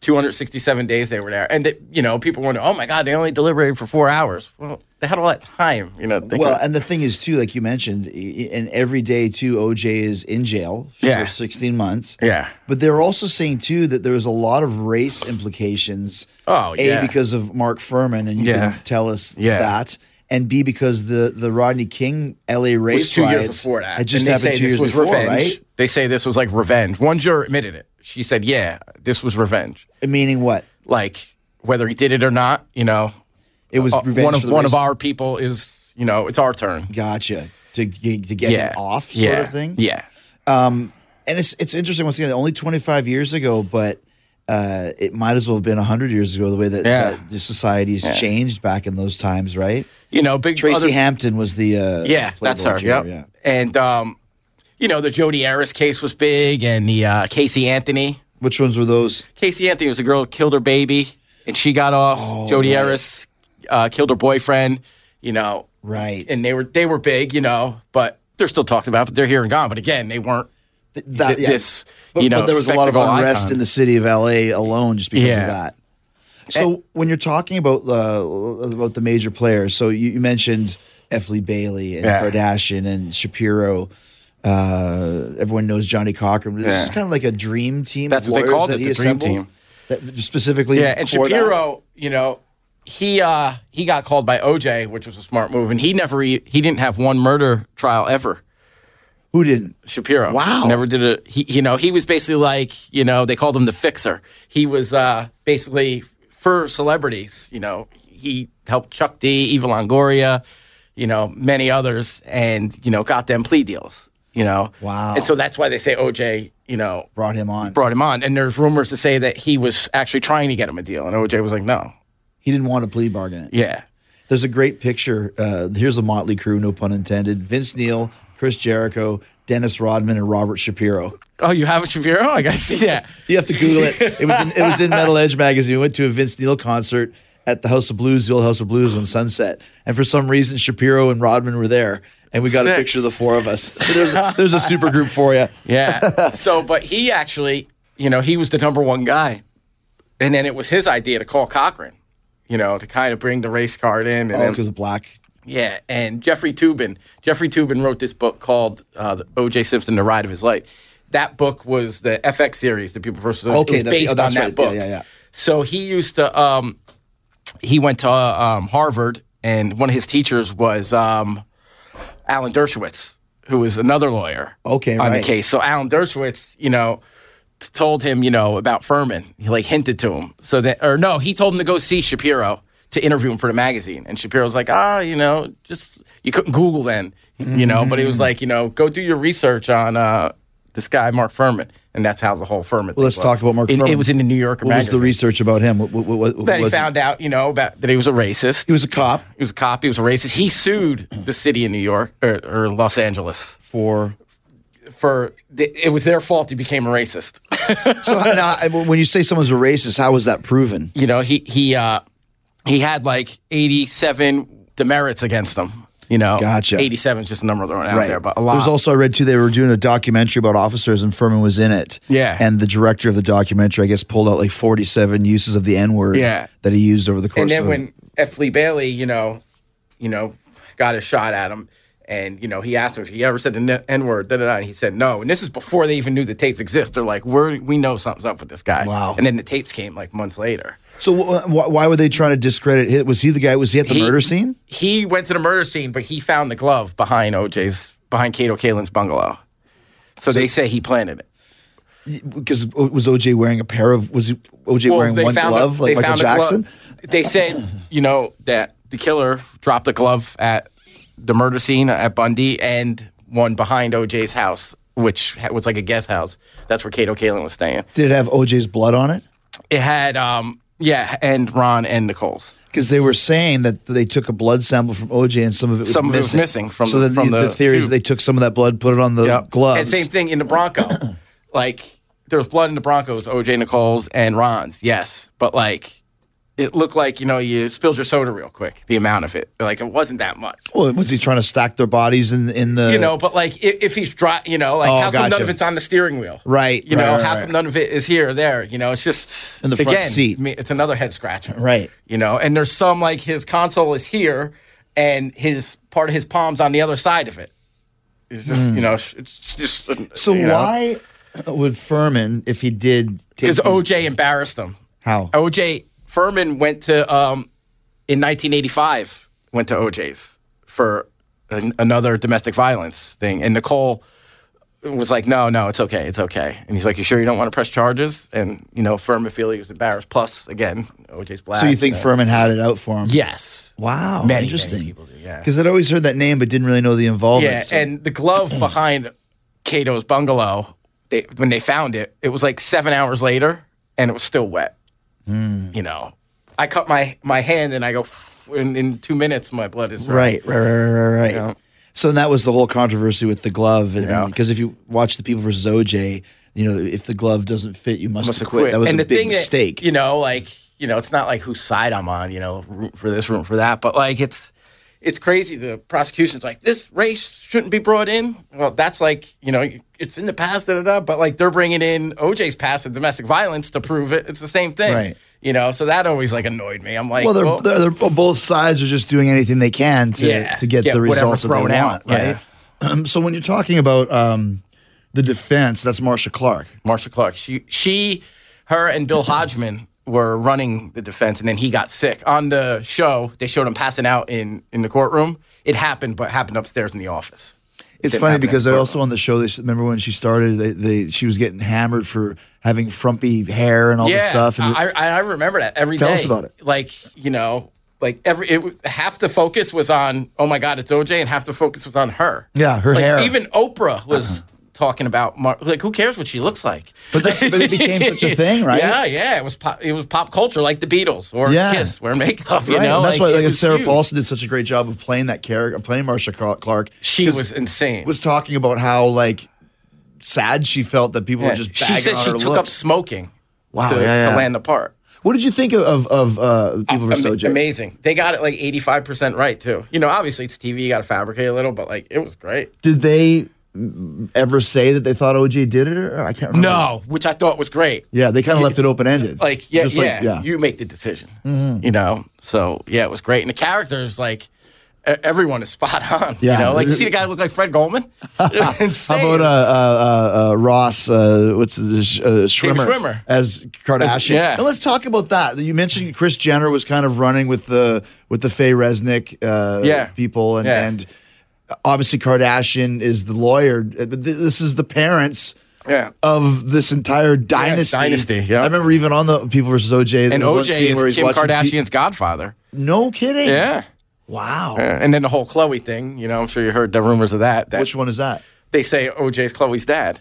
I: 267 days they were there. And, people wonder, oh, my God, they only deliberated for 4 hours. Well, they had all that time,
G: and the thing is, too, like you mentioned, and every day, too, OJ is in jail for 16 months.
I: Yeah.
G: But they're also saying, too, that there was a lot of race implications.
I: Oh, yeah.
G: A, because of Mark Furman, and you can tell us that. And B, because the Rodney King L.A. race
I: 2 years
G: riots
I: before that.
G: had just happened 2 years before,
I: revenge.
G: Right?
I: They say this was revenge. One juror admitted it. She said, yeah, this was revenge.
G: Meaning what?
I: Whether he did it or not,
G: It was revenge
I: one of our people is, it's our turn.
G: Gotcha. To get him off sort of thing?
I: Yeah.
G: And it's interesting, once again, only 25 years ago, but it might as well have been 100 years ago, the way that the society's changed back in those times, right?
I: Big
G: Tracy Hampton was the
I: that's her.
G: Juror,
I: yeah. And the Jodi Arias case was big, and the Casey Anthony.
G: Which ones were those?
I: Casey Anthony was a girl who killed her baby, and she got off. Jodi Arias killed her boyfriend.
G: Right.
I: And they were big, but they're still talked about. But they're here and gone. But again, they weren't.
G: But there was a lot of unrest in the city of LA alone just because of that. So when you're talking about the major players, so you mentioned F. Lee Bailey and Kardashian and Shapiro. Everyone knows Johnny Cochran. This is kind of like a dream team.
I: That's what they called it, the dream team.
G: That specifically,
I: and Shapiro, he got called by OJ, which was a smart move, and he didn't have one murder trial ever.
G: Who didn't?
I: Shapiro.
G: Wow.
I: Never did it. He was basically they called him the fixer. He was basically for celebrities. He helped Chuck D, Eva Longoria, many others, and got them plea deals.
G: Wow.
I: And so that's why they say OJ,
G: brought him on.
I: And there's rumors to say that he was actually trying to get him a deal, and OJ was like, no.
G: He didn't want to plea bargain it.
I: Yeah.
G: There's a great picture. Here's a motley crew, no pun intended. Vince Neil, Chris Jericho, Dennis Rodman, and Robert Shapiro.
I: Oh, you have a Shapiro? I got to see that.
G: You have to Google it. It was in Metal Edge magazine. We went to a Vince Neil concert at the House of Blues, the old House of Blues on Sunset. And for some reason, Shapiro and Rodman were there. And we got a picture of the four of us. So there's a super group for you.
I: Yeah. But he actually, he was the number one guy. And then it was his idea to call Cochran, to kind of bring the race card in. And
G: because of black.
I: Yeah. And Jeffrey Toobin wrote this book called O.J. Simpson, The Ride of His Life. That book was the FX series that people first. It was based on that book.
G: Yeah.
I: So he used to. He went to Harvard, and one of his teachers was Alan Dershowitz, who was another lawyer on the case. So Alan Dershowitz, told him, about Furman. He hinted to him. He told him to go see Shapiro to interview him for the magazine. And Shapiro's like, just you couldn't Google then, but he was like, go do your research on this guy, Mark Furman. And that's how the whole Furman
G: Well, let's talk about Mark Furman.
I: It was in the New Yorker
G: What was
I: magazine.
G: the research about him?
I: That he found out, that he was a racist.
G: He was a cop.
I: He was a cop. He was a racist. He sued the city of New York or Los Angeles
G: For
I: it was their fault he became a racist.
G: So now, when you say someone's a racist, how was that proven?
I: He had like 87 demerits against him.
G: Gotcha.
I: 87 is just a number thrown out there, but a lot.
G: There was also, I read too, they were doing a documentary about officers and Furman was in it.
I: Yeah.
G: And the director of the documentary, I guess, pulled out like 47 uses of the N-word that he used over the course of it.
I: And then when F. Lee Bailey, got a shot at him, and, he asked him if he ever said the N-word, and he said no. And this is before they even knew the tapes exist. They're like, we know something's up with this guy.
G: Wow.
I: And then the tapes came like months later.
G: So why were they trying to discredit him? Was he the guy? Was he at the murder scene?
I: He went to the murder scene, but he found the glove behind Kato Kaelin's bungalow. So they say he planted it.
G: Because was OJ wearing was OJ wearing one glove like Michael Jackson?
I: They said, that the killer dropped a glove at the murder scene at Bundy and one behind OJ's house, which was like a guest house. That's where Kato Kaelin was staying.
G: Did it have OJ's blood on it?
I: It had, and Ron and Nicole's.
G: Because they were saying that they took a blood sample from OJ and some of it was missing.
I: From
G: the theory is they took some of that blood, put it on the gloves.
I: And same thing in the Bronco. Like, there was blood in the Broncos, OJ, Nicole's, and Ron's, yes. But, like, it looked like, you spilled your soda real quick, the amount of it. Like, it wasn't that much.
G: Well, was he trying to stack their bodies in the...
I: but, like, if he's dry, how come none of it's on the steering wheel?
G: Right.
I: How come none of it is here or there? It's just...
G: In the front seat.
I: It's another head scratcher.
G: Right.
I: And there's some, like, his console is here, and part of his palm's on the other side of it. It's just, it's just...
G: So why would Furman, if he did...
I: Because OJ embarrassed him.
G: How?
I: Furman went to, in 1985, went to OJ's for another domestic violence thing. And Nicole was like, no, it's okay. And he's like, you sure you don't want to press charges? And, Furman feel he was embarrassed. Plus, again, OJ's black.
G: So you think Furman had it out for him?
I: Yes.
G: Wow. Interesting.
I: Many people do, yeah.
G: Because I'd always heard that name but didn't really know the involvement.
I: Yeah, and the glove behind Cato's bungalow, when they found it, it was like 7 hours later, and it was still wet. I cut my hand and I go, in 2 minutes, my blood is dry.
G: Right. So that was the whole controversy with the glove. And because if you watch The People versus OJ, if the glove doesn't fit, you must have quit. That was a big mistake.
I: It's not like whose side I'm on, room for this, room for that. But, like, it's crazy. The prosecution's like, this race shouldn't be brought in. Well, that's like, it's in the past, but like they're bringing in OJ's past and domestic violence to prove it. It's the same thing.
G: Right.
I: So that always like annoyed me. I'm like,
G: they're both sides are just doing anything they can to get the results that they want. Right.
I: Yeah.
G: So when you're talking about the defense, that's Marcia Clark.
I: Marcia Clark. Her and Bill Hodgman were running the defense, and then he got sick. On the show, they showed him passing out in the courtroom. It happened, but happened upstairs in the office.
G: It's funny because they're also on the show. Remember when she started? She was getting hammered for having frumpy hair and all this stuff. And
I: I remember that every day.
G: Tell us about it.
I: Half the focus was on, oh my God, it's OJ, and half the focus was on her.
G: Yeah, her hair.
I: Even Oprah was talking about who cares what she looks like?
G: But it became such a thing, right?
I: Yeah. It was pop culture, like the Beatles or Kiss, wear makeup.
G: Right. And that's why Sarah Paulson did such a great job of playing that character, playing Marcia Clark.
I: She was insane.
G: Was talking about how sad she felt that people were just bagging on her.
I: She said she took up smoking.
G: Wow,
I: to land the part.
G: What did you think of People vs. OJ?
I: Amazing. They got it 85% right too. Obviously it's TV, you got to fabricate a little, but it was great.
G: Did they ever say that they thought OJ did it? Or I can't remember.
I: No, which I thought was great.
G: Yeah, they kind of left it open-ended.
I: You make the decision. Mm-hmm. So it was great. And the characters, everyone is spot on.
G: Yeah.
I: You see the guy look like Fred Goldman? Insane.
G: How about Ross, Schwimmer as Kardashian?
I: Yeah.
G: And let's talk about that. You mentioned Kris Jenner was kind of running with the Faye Resnick people, and obviously Kardashian is the lawyer. This is the parents of this entire dynasty.
I: Yeah.
G: I remember even on the People vs. OJ.
I: And OJ is Kim Kardashian's godfather.
G: No kidding.
I: Yeah.
G: Wow.
I: And then the whole Khloe thing, I'm sure you heard the rumors of that.
G: Which one is that?
I: They say OJ's Khloe's dad.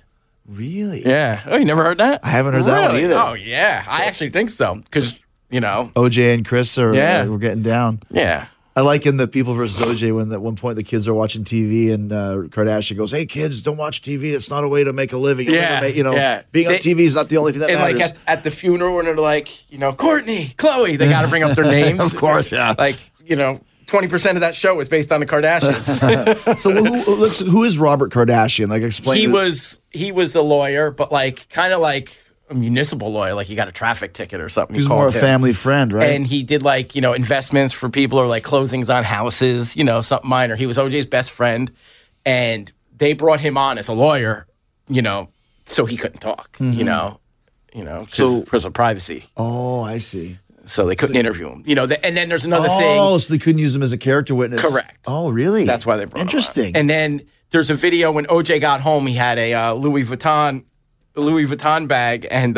G: Really?
I: Yeah. Oh, you never heard that?
G: I haven't heard that one either.
I: Oh, yeah. I actually think so. Because,
G: OJ and Chris are we're getting down.
I: Yeah.
G: I like in the People versus OJ when at one point the kids are watching TV and Kardashian goes, "Hey kids, don't watch TV. It's not a way to make a living. Being on TV is not the only thing that matters."
I: And like at the funeral when they're like, Courtney, Chloe, they got to bring up their names.
G: Of course, yeah.
I: Like 20% of that show is based on the Kardashians.
G: So who is Robert Kardashian? Like explain.
I: He was a lawyer, but like kind of like a municipal lawyer, like you got a traffic ticket or something.
G: He's more a family friend, right?
I: And he did like, investments for people or like closings on houses, something minor. He was OJ's best friend and they brought him on as a lawyer, so he couldn't talk, because of privacy.
G: Oh, I see.
I: So they couldn't interview him, and then there's another thing.
G: Oh, so they couldn't use him as a character witness.
I: Correct.
G: Oh, really?
I: That's why they brought him on.
G: Interesting.
I: And then there's a video when OJ got home, he had a Louis Vuitton bag, and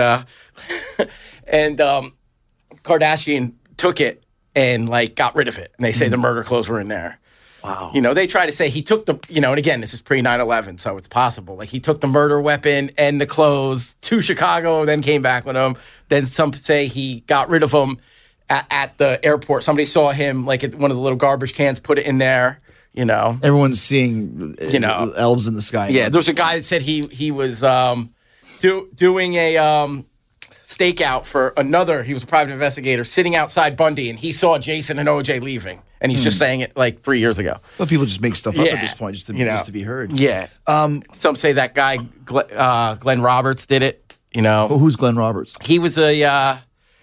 I: Kardashian took it and like got rid of it. And they say the murder clothes were in there.
G: Wow.
I: They try to say he took the, and again, this is pre 9/11, so it's possible. Like he took the murder weapon and the clothes to Chicago, then came back with them. Then some say he got rid of them at the airport. Somebody saw him like at one of the little garbage cans, put it in there.
G: Everyone's seeing elves in the sky.
I: Yeah, there's a guy that said he was doing a stakeout for another. He was a private investigator sitting outside Bundy, and he saw Jason and OJ leaving, and he's just saying it like 3 years ago.
G: Well, people just make stuff up at this point just to be heard.
I: Yeah. Some say that guy Glenn Roberts did it.
G: Who's Glenn Roberts?
I: He was a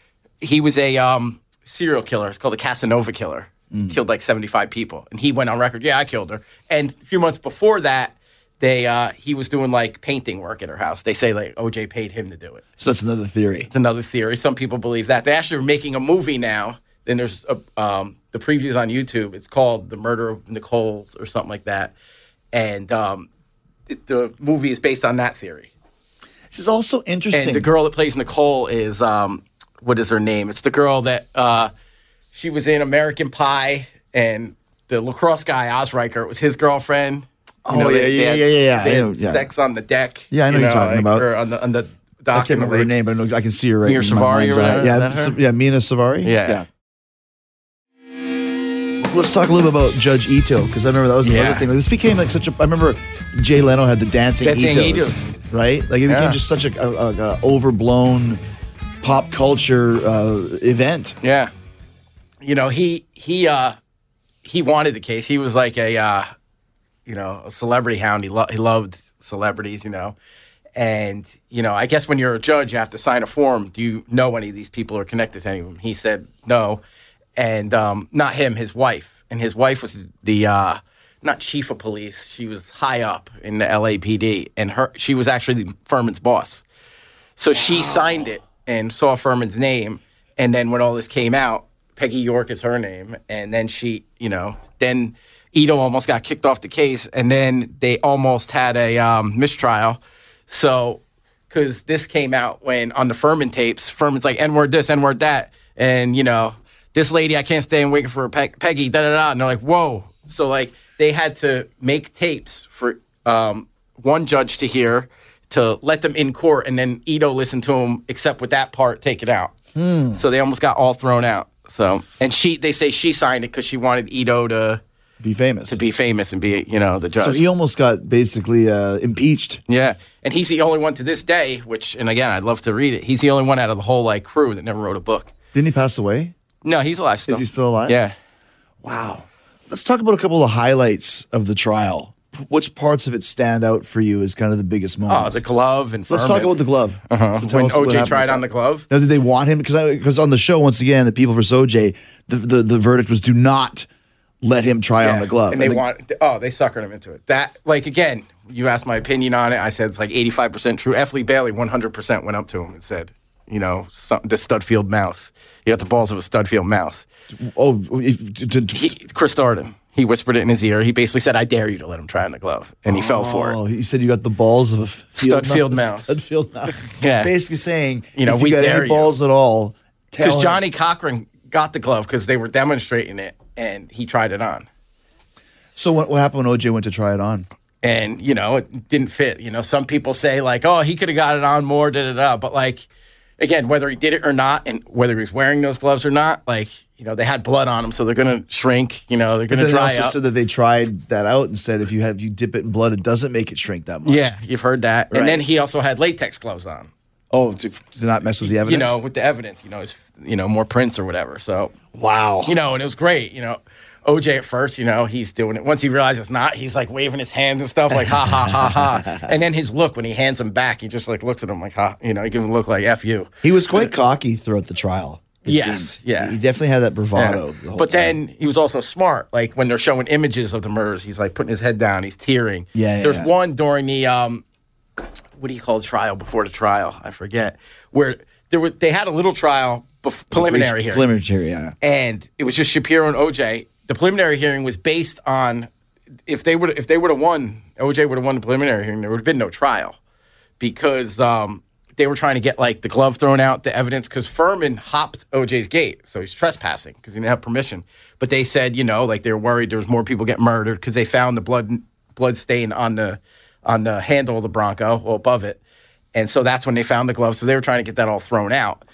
I: serial killer. It's called a Casanova killer. Killed like 75 people, and he went on record. Yeah, I killed her. And a few months before that, he was doing like painting work at her house. They say like OJ paid him to do it.
G: So that's another theory.
I: It's another theory. Some people believe that. They actually are making a movie now. Then there's the previews on YouTube. It's called The Murder of Nicole or something like that. And the movie is based on that theory.
G: This is also interesting.
I: And the girl that plays Nicole is what is her name? It's the girl that she was in American Pie, and the lacrosse guy Osriker was his girlfriend.
G: Yeah.
I: They had sex on the deck.
G: Yeah, I know you're talking about.
I: Or on the dock.
G: I can't remember her name, but I can see her right
I: Mira
G: in my
I: Savari
G: mind's
I: or
G: eye.
I: whatever.
G: Yeah, Mina Savari.
I: Yeah.
G: Let's talk a little bit about Judge Ito, because I remember that was another thing. Like, this became like such a. I remember Jay Leno had the dancing Itos, right? Like it became just such a overblown pop culture event.
I: Yeah. He wanted the case. He was like a celebrity hound. He loved celebrities, And, I guess when you're a judge, you have to sign a form. Do you know any of these people are connected to any of them? He said no. And not him, his wife. And his wife was the, not chief of police. She was high up in the LAPD. And she was actually Furman's boss. So she signed it and saw Furman's name. And then when all this came out, Peggy York is her name. And then she, then Ito almost got kicked off the case. And then they almost had a mistrial. So, because this came out when on the Furman tapes, Furman's like, N-word this, N-word that. And, this lady, I can't stay and wait for Peggy, da-da-da. And they're like, whoa. So, like, they had to make tapes for one judge to hear to let them in court. And then Ito listened to them, except with that part, take it out. So they almost got all thrown out. So, and they say she signed it because she wanted Ito to
G: be famous.
I: And be the judge.
G: So he almost got basically impeached.
I: Yeah. And he's the only one to this day, and again, I'd love to read it. He's the only one out of the whole crew that never wrote a book.
G: Didn't he pass away?
I: No, he's alive still.
G: Is he still alive?
I: Yeah.
G: Wow. Let's talk about a couple of highlights of the trial. Which parts of it stand out for you as kind of the biggest moments?
I: Oh, the glove and Furman.
G: Let's talk about the glove.
I: So when OJ tried on the glove?
G: Now, did they want him? Because on the show, once again, the People vs. OJ, the verdict was do not let him try on the glove.
I: And they suckered him into it. That, again, you asked my opinion on it. I said it's 85% true. F. Lee Bailey 100% went up to him and said, the Studfield mouse. You got the balls of a Studfield mouse.
G: Oh,
I: Chris Darden. He whispered it in his ear. He basically said, I dare you to let him try on the glove. And he fell for it.
G: Oh, he said you got the balls of a
I: Studfield mouse.
G: Studfield mouse.
I: Yeah.
G: Basically saying,
I: if
G: you got any balls at all,
I: because Johnny Cochran got the glove because they were demonstrating it, and he tried it on.
G: So what happened when OJ went to try it on?
I: And, you know, it didn't fit. You know, some people say, like, oh, he could have got it on more, da-da-da. But, like, again, whether he did it or not, and whether he was wearing those gloves or not, like, you know, they had blood on them, so they're going to shrink. You know, they're going to dry
G: They also
I: up.
G: said that they tried that out and said if you dip it in blood, it doesn't make it shrink that much.
I: Yeah, you've heard that.
G: Right.
I: And then he also had latex gloves on.
G: Oh, to not mess with the evidence?
I: You know, with the evidence, you know, it's, you know, more prints or whatever. So,
G: wow.
I: You know, and it was great. You know, OJ at first, you know, he's doing it. Once he realizes it's not, he's like waving his hands and stuff, like ha ha ha ha. And then his look when he hands him back, he just like looks at him like ha. You know, he gives him a look like F you.
G: He was quite cocky throughout the trial.
I: Yes, yeah.
G: He definitely had that bravado.
I: Yeah.
G: The whole
I: But
G: time.
I: then he was also smart. Like when they're showing images of the murders, he's like putting his head down, he's tearing. There's one during the what do you call the trial before the trial? I forget. Where they had a little trial, preliminary hearing.
G: Preliminary hearing, yeah.
I: And it was just Shapiro and OJ. The preliminary hearing was based on if they would have won, OJ would have won the preliminary hearing, there would have been no trial. Because they were trying to get like the glove thrown out, the evidence, because Furman hopped OJ's gate, so he's trespassing because he didn't have permission. But they said, you know, like they were worried there was more people getting murdered because they found the blood stain on the handle of the Bronco, or above it, and so that's when they found the glove. So they were trying to get that all thrown out.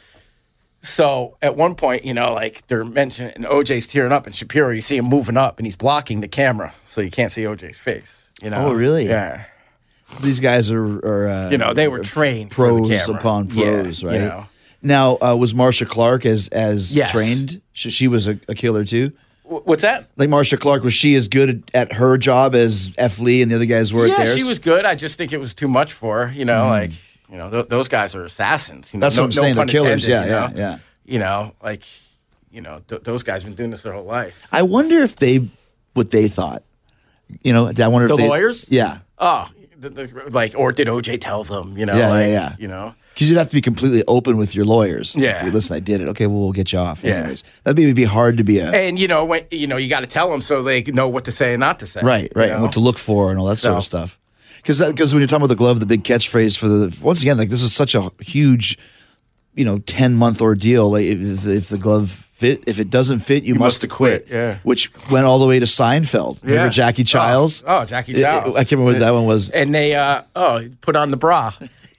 I: So at one point, you know, like they're mentioning, and OJ's tearing up, and Shapiro, you see him moving up, and he's blocking the camera, so you can't see OJ's face. You know?
G: Oh, really?
I: Yeah.
G: These guys are
I: you know, they were trained for the
G: pros
I: camera.
G: upon pros,
I: Yeah,
G: right?
I: you know.
G: Now, was Marsha Clark as
I: Yes.
G: trained? She was a killer too.
I: What's that?
G: Like Marsha Clark, was she as good at her job as F. Lee and the other guys were at
I: Yeah,
G: theirs?
I: she was good. I just think it was too much for her. You know, like, you know, those guys are assassins. You know,
G: That's what I'm saying. They're
I: pun
G: killers.
I: intended,
G: Yeah,
I: you know?
G: yeah.
I: You know, like, you know, those guys have been doing this their whole life.
G: I wonder if what they thought. You know, I wonder
I: The
G: if
I: lawyers?
G: Yeah.
I: Oh, like, or did OJ tell them? You know,
G: Yeah,
I: like,
G: yeah.
I: You know,
G: Because you'd have to be completely open with your lawyers.
I: Yeah.
G: Like, listen, I did it. Okay, well, we'll get you off.
I: Yeah.
G: Anyways, that'd be hard to be a
I: and you know, when you got to tell them so they know what to say and not to say.
G: right,
I: you
G: and
I: know?
G: what to look for and all that sort of stuff. Because when you're talking about the glove, the big catchphrase for once again, like this is such a huge, 10-month ordeal. Like if the glove if it doesn't fit, you must acquit.
I: Yeah.
G: Which went all the way to Seinfeld. Remember
I: Yeah.
G: Jackie Childs?
I: Oh, Jackie Childs.
G: I can't remember what that one was.
I: And they, put on the bra.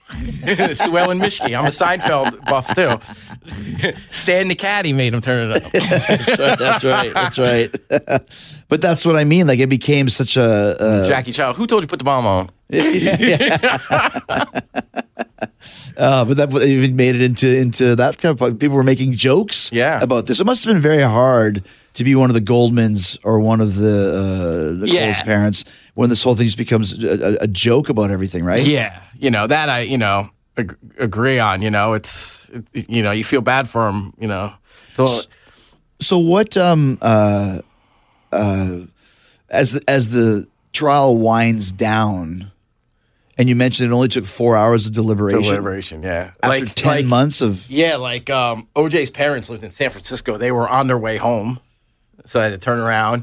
I: Sue Ellen Mishke. I'm a Seinfeld buff too. Stan the Caddy made him turn it up.
G: That's right. But that's what I mean. Like it became such a
I: Jackie Childs. Who told you to put the bomb on?
G: but that even made it into that kind of. People were making jokes about this. It must have been very hard to be one of the Goldmans or one of the Cole's parents when this whole thing just becomes a joke about everything, right?
I: Yeah, that I agree on. It's you feel bad for him.
G: So what? As the trial winds down. And you mentioned it only took 4 hours of deliberation.
I: Yeah.
G: After 10 months of...
I: Yeah, OJ's parents lived in San Francisco. They were on their way home, so they had to turn around.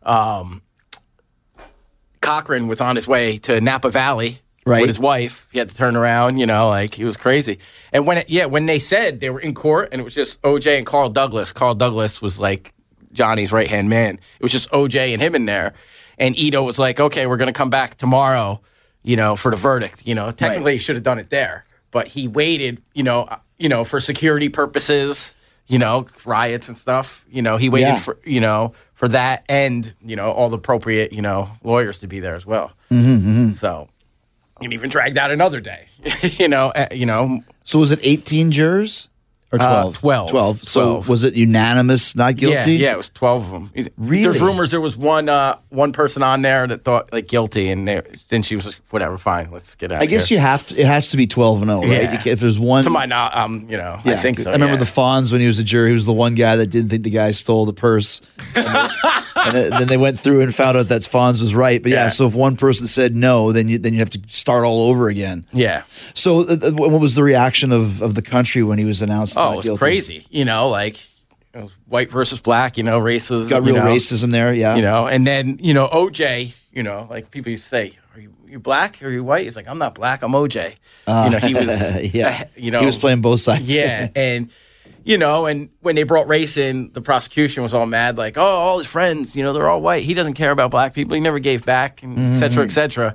I: Cochran was on his way to Napa Valley with his wife. He had to turn around, he was crazy. And when they said they were in court, and it was just OJ and Carl Douglas. Carl Douglas was like Johnny's right-hand man. It was just OJ and him in there. And Ito was like, okay, we're going to come back tomorrow, for the verdict. Technically he should have done it there, but he waited, for security purposes, riots and stuff. He waited for that and, all the appropriate, lawyers to be there as well. So you even dragged out another day,
G: So was it 18 jurors? Or 12?
I: 12.
G: So was it unanimous, not guilty?
I: Yeah, it was 12 of them.
G: Really?
I: There's rumors there was one person on there that thought guilty, and then she was just, whatever, fine, let's get out
G: I guess you have to. It has to be 12-0, right?
I: Yeah.
G: If there's one,
I: to my I think so.
G: I remember the Fonz when he was a jury. He was the one guy that didn't think the guy stole the purse, and then they went through and found out that Fonz was right. But so if one person said no, then you have to start all over again.
I: Yeah.
G: So what was the reaction of the country when he was announced?
I: Oh, it was crazy. It was white versus black. Races
G: got real racism there. Yeah.
I: And then OJ. People used to say, "Are you black or are you white?" He's like, "I'm not black. I'm OJ." He was.
G: He was playing both sides.
I: Yeah, and You know, and when they brought race in, the prosecution was all mad, like, oh, all his friends, they're all white. He doesn't care about black people. He never gave back, and et cetera, et cetera.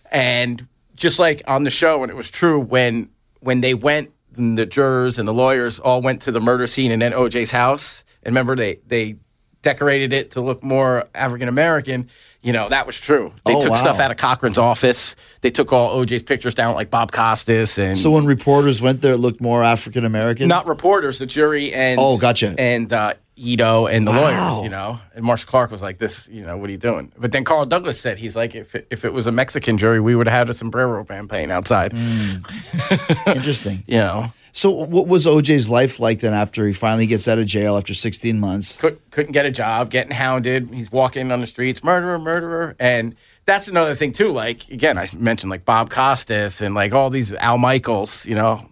I: And just like on the show, and it was true, when they went, the jurors and the lawyers all went to the murder scene and then OJ's house, and remember they decorated it to look more African-American, that was true. They took stuff out of Cochran's office. They took all OJ's pictures down, like Bob Costas. And
G: so when reporters went there, it looked more African-American?
I: Not reporters, the jury and
G: gotcha.
I: And Ito and the lawyers, And Marcia Clark was like, this, what are you doing? But then Carl Douglas said, he's like, if it was a Mexican jury, we would have had a sombrero band playing outside.
G: Interesting.
I: So
G: what was OJ's life like then after he finally gets out of jail after 16 months?
I: Couldn't get a job, getting hounded. He's walking on the streets, murderer. And that's another thing, too. Like, again, I mentioned, like, Bob Costas and, like, all these Al Michaels,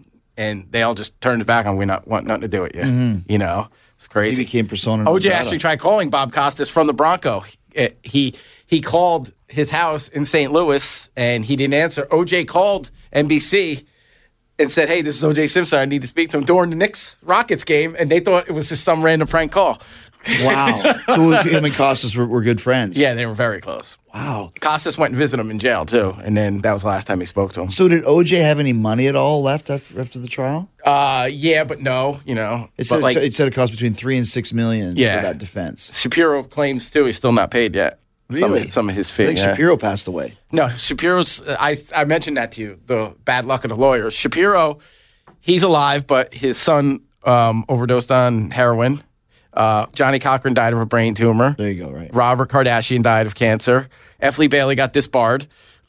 I: and they all just turned it back on, we not want nothing to do with you, It's crazy.
G: He became persona.
I: OJ actually tried calling Bob Costas from the Bronco. He called his house in St. Louis, and he didn't answer. OJ called NBC and said, hey, this is O.J. Simpson. I need to speak to him during the Knicks-Rockets game. And they thought it was just some random prank call.
G: Wow. So him and Costas were good friends.
I: Yeah, they were very close.
G: Wow.
I: Costas went and visited him in jail, too. And then that was the last time he spoke to him.
G: So did O.J. have any money at all left after the trial?
I: Yeah, but no,
G: It said it cost between $3 and $6 million for that defense.
I: Shapiro claims, too, he's still not paid yet.
G: Really?
I: Some of his fee.
G: I think Shapiro passed away.
I: No, Shapiro's, I mentioned that to you, the bad luck of the lawyers. Shapiro, he's alive, but his son overdosed on heroin. Johnny Cochran died of a brain tumor.
G: There you go, right.
I: Robert Kardashian died of cancer. F. Lee Bailey got disbarred.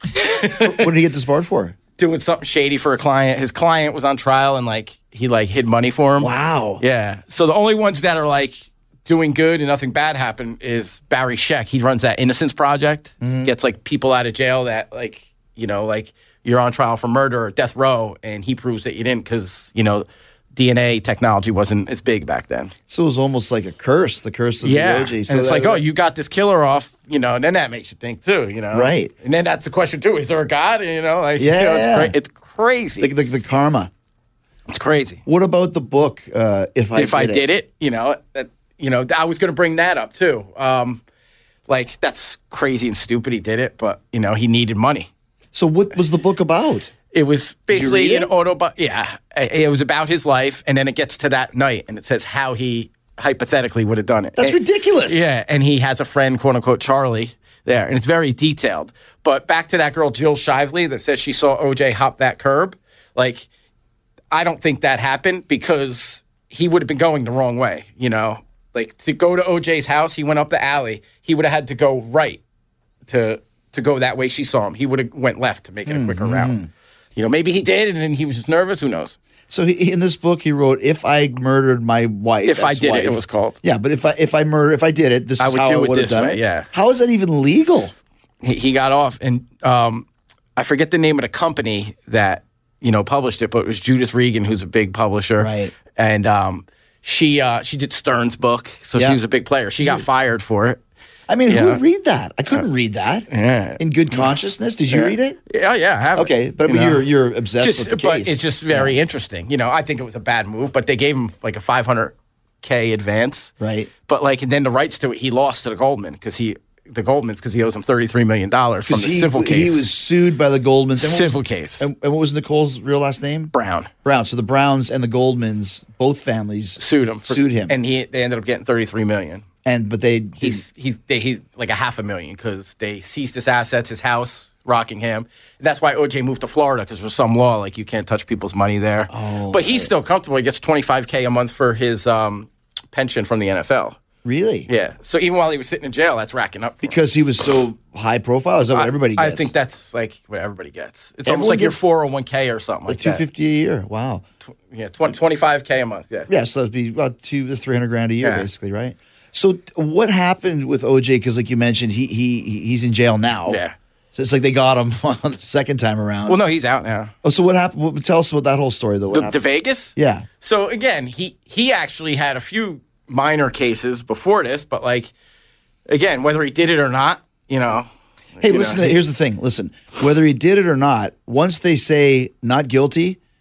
G: What did he get disbarred for?
I: Doing something shady for a client. His client was on trial and he hid money for him.
G: Wow.
I: Yeah. So the only ones that are doing good and nothing bad happened is Barry Scheck. He runs that Innocence Project. Gets people out of jail that you're on trial for murder or death row, and he proves that you didn't because DNA technology wasn't as big back then.
G: So it was almost like a curse, the curse of the OJ. So
I: and it's you got this killer off, and then that makes you think too,
G: Right.
I: And then that's the question too: is there a God? It's crazy.
G: The karma.
I: It's crazy.
G: What about the book? If I did it,
I: I was going to bring that up too. That's crazy and stupid. He did it, but he needed money.
G: So what was the book about?
I: It was basically an autobiography. Yeah, it was about his life, and then it gets to that night, and it says how he hypothetically would have done it.
G: That's ridiculous.
I: Yeah, and he has a friend, quote unquote, Charlie, there, and it's very detailed. But back to that girl, Jill Shively, that says she saw OJ hop that curb. I don't think that happened because he would have been going the wrong way. To go to OJ's house, he went up the alley. He would have had to go right to go that way she saw him. He would have went left to make it a quicker route. Maybe he did, and then he was just nervous. Who knows?
G: So in this book, he wrote, "If I murdered my wife,
I: if I did it, it was called."
G: Yeah, but if I did it, this
I: I
G: is
I: would
G: how
I: do
G: I
I: it
G: would have
I: this
G: done
I: way.
G: it.
I: Yeah.
G: How is that even legal?
I: He got off, and I forget the name of the company that published it, but it was Judith Regan, who's a big publisher,
G: right?
I: And she did Stern's book, so she was a big player. She got fired for it.
G: I mean, who would read that? I couldn't read that.
I: Yeah.
G: In good consciousness, did you read it?
I: Yeah, I have.
G: Okay, but you're obsessed with the case.
I: But it's just very interesting. I think it was a bad move, but they gave him a $500K advance.
G: Right.
I: But and then the rights to it, he lost to the Goldmans because he owes him $33 million from the civil case.
G: He was sued by the Goldmans.
I: Civil case.
G: And what was Nicole's real last name?
I: Brown.
G: So the Browns and the Goldmans, both families
I: sued him, and they ended up getting $33 million.
G: But
I: he's like $500,000 because they seized his assets, his house, Rockingham. That's why OJ moved to Florida because there's some law you can't touch people's money there. But he's still comfortable. He gets $25K a month for his pension from the NFL.
G: Really?
I: Yeah. So even while he was sitting in jail, that's racking up.
G: Because he was so high profile. Is that what everybody gets?
I: I think that's what everybody gets. It's almost like your 401K or something like that.
G: $250 a year. Wow.
I: Yeah, $25K a month. Yeah.
G: Yeah. So that'd be about $200 to $300 a year, basically, right? So what happened with OJ? Because like you mentioned, he's in jail now.
I: Yeah.
G: So it's like they got him the second time around.
I: Well, no, he's out now.
G: Oh, so what happened? Tell us about that whole story, though.
I: The Vegas?
G: Yeah.
I: So again, he actually had a few minor cases before this, but again, whether he did it or not,
G: Hey, listen. Here's the thing. Listen, whether he did it or not, once they say not guilty,
I: yeah,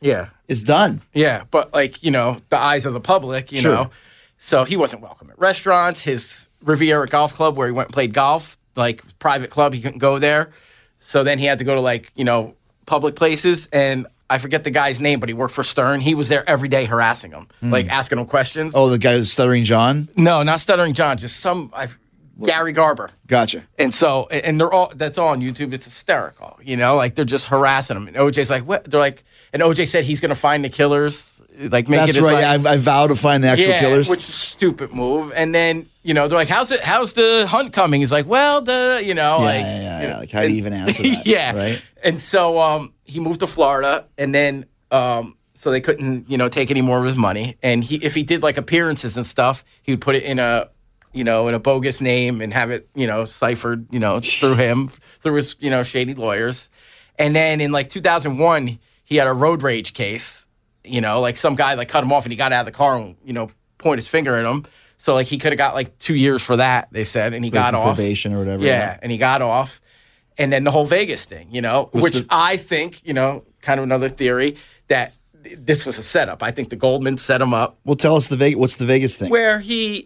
G: It's done.
I: Yeah, but like, you know, the eyes of the public, you know. So he wasn't welcome at restaurants. His Riviera Golf Club where he went and played golf, like private club, he couldn't go there. So then he had to go to like, you know, public places. And I forget the guy's name, but he worked for Stern. He was there every day harassing him, like asking him questions.
G: Oh, the guy who's Stuttering John?
I: No, not Stuttering John, just Gary Garber.
G: Gotcha.
I: And so, and that's all on YouTube. It's hysterical, you know, like they're just harassing him. And OJ's like, what? They're like, and OJ said he's going to find the killers. Like, make
G: That's
I: it as
G: right.
I: like,
G: I vow to find the actual killers.
I: Which is a stupid move. And then, you know, they're like, how's the hunt coming? He's like, well, you know,
G: like how do you even answer that?
I: Yeah.
G: Right.
I: And so he moved to Florida, and then so they couldn't, you know, take any more of his money. And if he did like appearances and stuff, he would put it in a bogus name and have it, you know, ciphered, you know, through his, you know, shady lawyers. And then in like 2001, he had a road rage case, you know, like some guy like cut him off and he got out of the car and, you know, point his finger at him. So like he could have got like 2 years for that, they said, and he got off.
G: Probation or whatever.
I: Yeah, and he got off. And then the whole Vegas thing, you know, I think, you know, kind of another theory that this was a setup. I think the Goldman set him up.
G: Well, tell us what's the Vegas thing?
I: Where he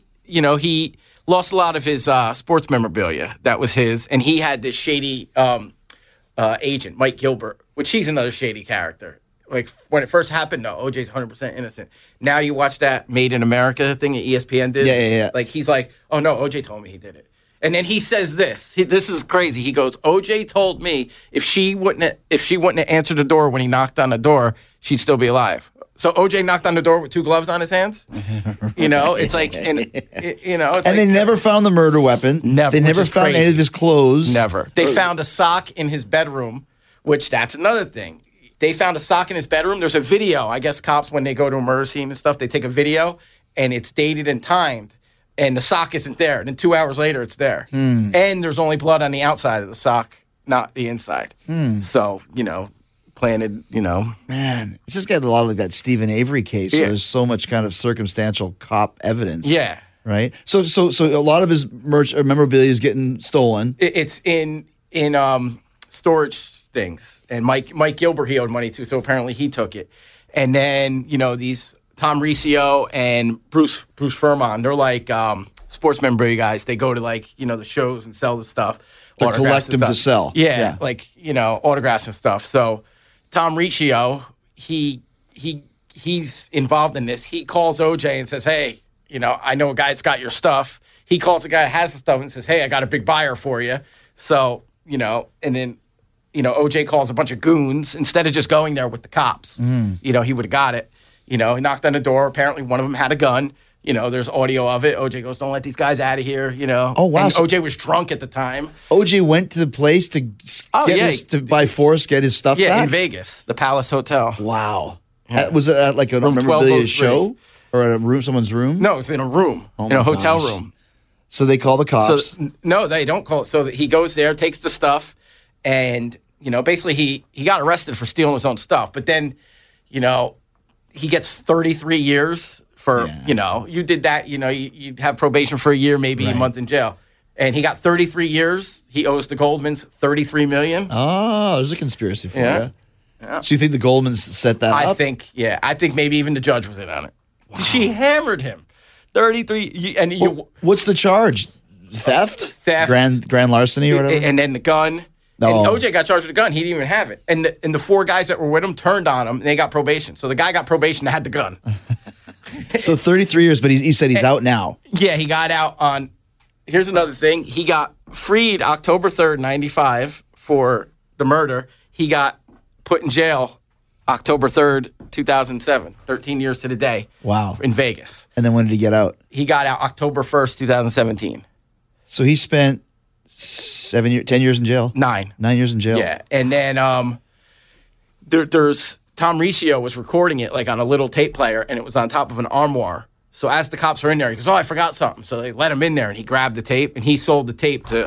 I: lost a lot of his sports memorabilia. That was his. And he had this shady agent, Mike Gilbert, which he's another shady character. Like, when it first happened, no, OJ's 100% innocent. Now you watch that Made in America thing that ESPN did.
G: Yeah.
I: Like, he's like, oh, no, OJ told me he did it. And then he says this. This is crazy. He goes, OJ told me if she wouldn't have answered the door when he knocked on the door, she'd still be alive. So OJ knocked on the door with 2 gloves on his hands. You know, it's like, you know, it's
G: and they never found the murder weapon.
I: Never.
G: They never found any of his clothes.
I: Never. They found a sock in his bedroom, which that's another thing. They found a sock in his bedroom. There's a video. I guess cops, when they go to a murder scene and stuff, they take a video and it's dated and timed. And the sock isn't there. And then 2 hours later, it's there. And there's only blood on the outside of the sock, not the inside. So, you know, planted, you know.
G: Man, it's just got a lot of like that Stephen Avery case.
I: Yeah.
G: Where there's so much kind of circumstantial cop evidence.
I: Yeah.
G: Right? So a lot of his memorabilia is getting stolen.
I: It's in storage things. And Mike Gilbert, he owed money to, so apparently he took it. And then, you know, these Tom Riccio and Bruce Furman, they're like sports memorabilia guys. They go to like, you know, the shows and sell the stuff.
G: To collect them to sell.
I: Yeah, like, you know, autographs and stuff. So Tom Riccio, he's involved in this. He calls OJ and says, hey, you know, I know a guy that's got your stuff. He calls the guy that has the stuff and says, hey, I got a big buyer for you. So, you know, and then, you know, OJ calls a bunch of goons instead of just going there with the cops. You know, he would have got it. You know, he knocked on the door. Apparently one of them had a gun. You know, there's audio of it. OJ goes, don't let these guys out of here, you know.
G: Oh, wow.
I: And OJ was drunk at the time.
G: OJ went to the place to by force get his stuff back?
I: In Vegas, the Palace Hotel.
G: Wow. Was it like a memorabilia show? Or at someone's room?
I: No, it was in a room, in a hotel room.
G: So they call the cops?
I: So, no, they don't call it. So he goes there, takes the stuff, and, you know, basically he got arrested for stealing his own stuff. But then, you know, he gets 33 years for, you know, you did that, you know, you'd have probation for a year, maybe a month in jail. And he got 33 years. He owes the Goldmans $33 million.
G: Oh, there's a conspiracy for you.
I: Yeah.
G: So you think the Goldmans set that up?
I: I think maybe even the judge was in on it. Wow. She hammered him. 33.
G: What's the charge? Theft? Grand larceny or whatever?
I: And then the gun. And OJ got charged with a gun. He didn't even have it. And the 4 guys that were with him turned on him, and they got probation. So the guy got probation that had the gun.
G: So 33 years, but he said he's out now.
I: Yeah, he got out on... Here's another thing. He got freed October 3rd, 95 for the murder. He got put in jail October 3rd, 2007. 13 years to the day.
G: Wow.
I: In Vegas.
G: And then when did he get out?
I: He got out October 1st, 2017.
G: So he spent 10 years in jail?
I: 9.
G: 9 years in jail.
I: Yeah. And then there's... Tom Riccio was recording it like on a little tape player, and it was on top of an armoire. So as the cops were in there, he goes, oh, I forgot something. So they let him in there, and he grabbed the tape, and he sold the tape to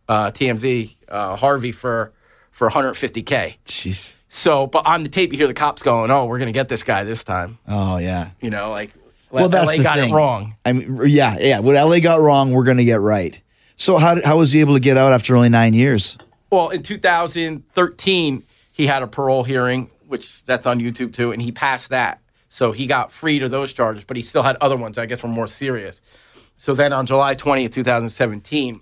I: TMZ, Harvey, for $150K.
G: Jeez.
I: So, but on the tape, you hear the cops going, oh, we're going to get this guy this time.
G: Oh, yeah.
I: You know, like,
G: that's
I: LA got it wrong.
G: I mean, yeah. What LA got wrong, we're going to get right. So how was he able to get out after only 9 years?
I: Well, in 2013, he had a parole hearing which that's on YouTube too, and he passed that. So he got freed of those charges, but he still had other ones I guess were more serious. So then on July 20th, 2017,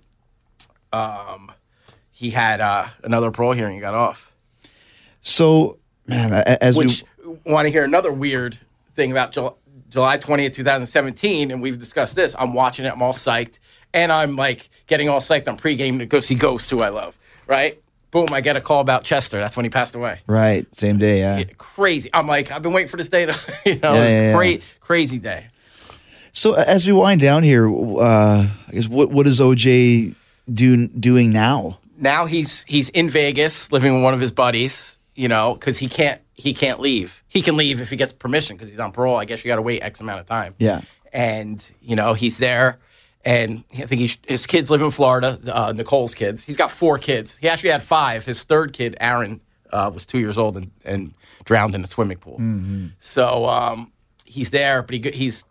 I: he had another parole hearing. He got off.
G: So, man,
I: Want to hear another weird thing about July 20th, 2017, and we've discussed this. I'm watching it. I'm all psyched. And I'm, like, getting all psyched on pregame to go see Ghost, who I love, right? Boom, I get a call about Chester. That's when he passed away.
G: Right, same day, yeah.
I: Crazy. I'm like, I've been waiting for this day to, it was crazy day.
G: So as we wind down here, I guess what is OJ doing now?
I: Now he's in Vegas living with one of his buddies, because he can't leave. He can leave if he gets permission because he's on parole. I guess you got to wait X amount of time.
G: Yeah.
I: And, he's there. And I think his kids live in Florida, Nicole's kids. He's got 4 kids. He actually had 5. His third kid, Aaron, was 2 years old and drowned in a swimming pool. Mm-hmm. So he's there, but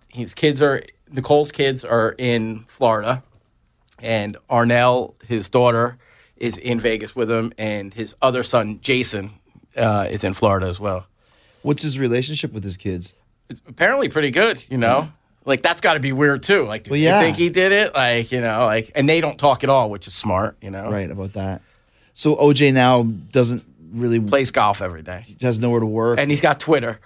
I: Nicole's kids are in Florida. And Arnell, his daughter, is in Vegas with him. And his other son, Jason, is in Florida as well.
G: What's his relationship with his kids?
I: It's apparently pretty good, Mm-hmm. Like, that's got to be weird, too. Like, do you think he did it? Like, and they don't talk at all, which is smart,
G: Right, about that. So OJ now doesn't really...
I: Plays golf every day.
G: He has nowhere to work.
I: And he's got Twitter,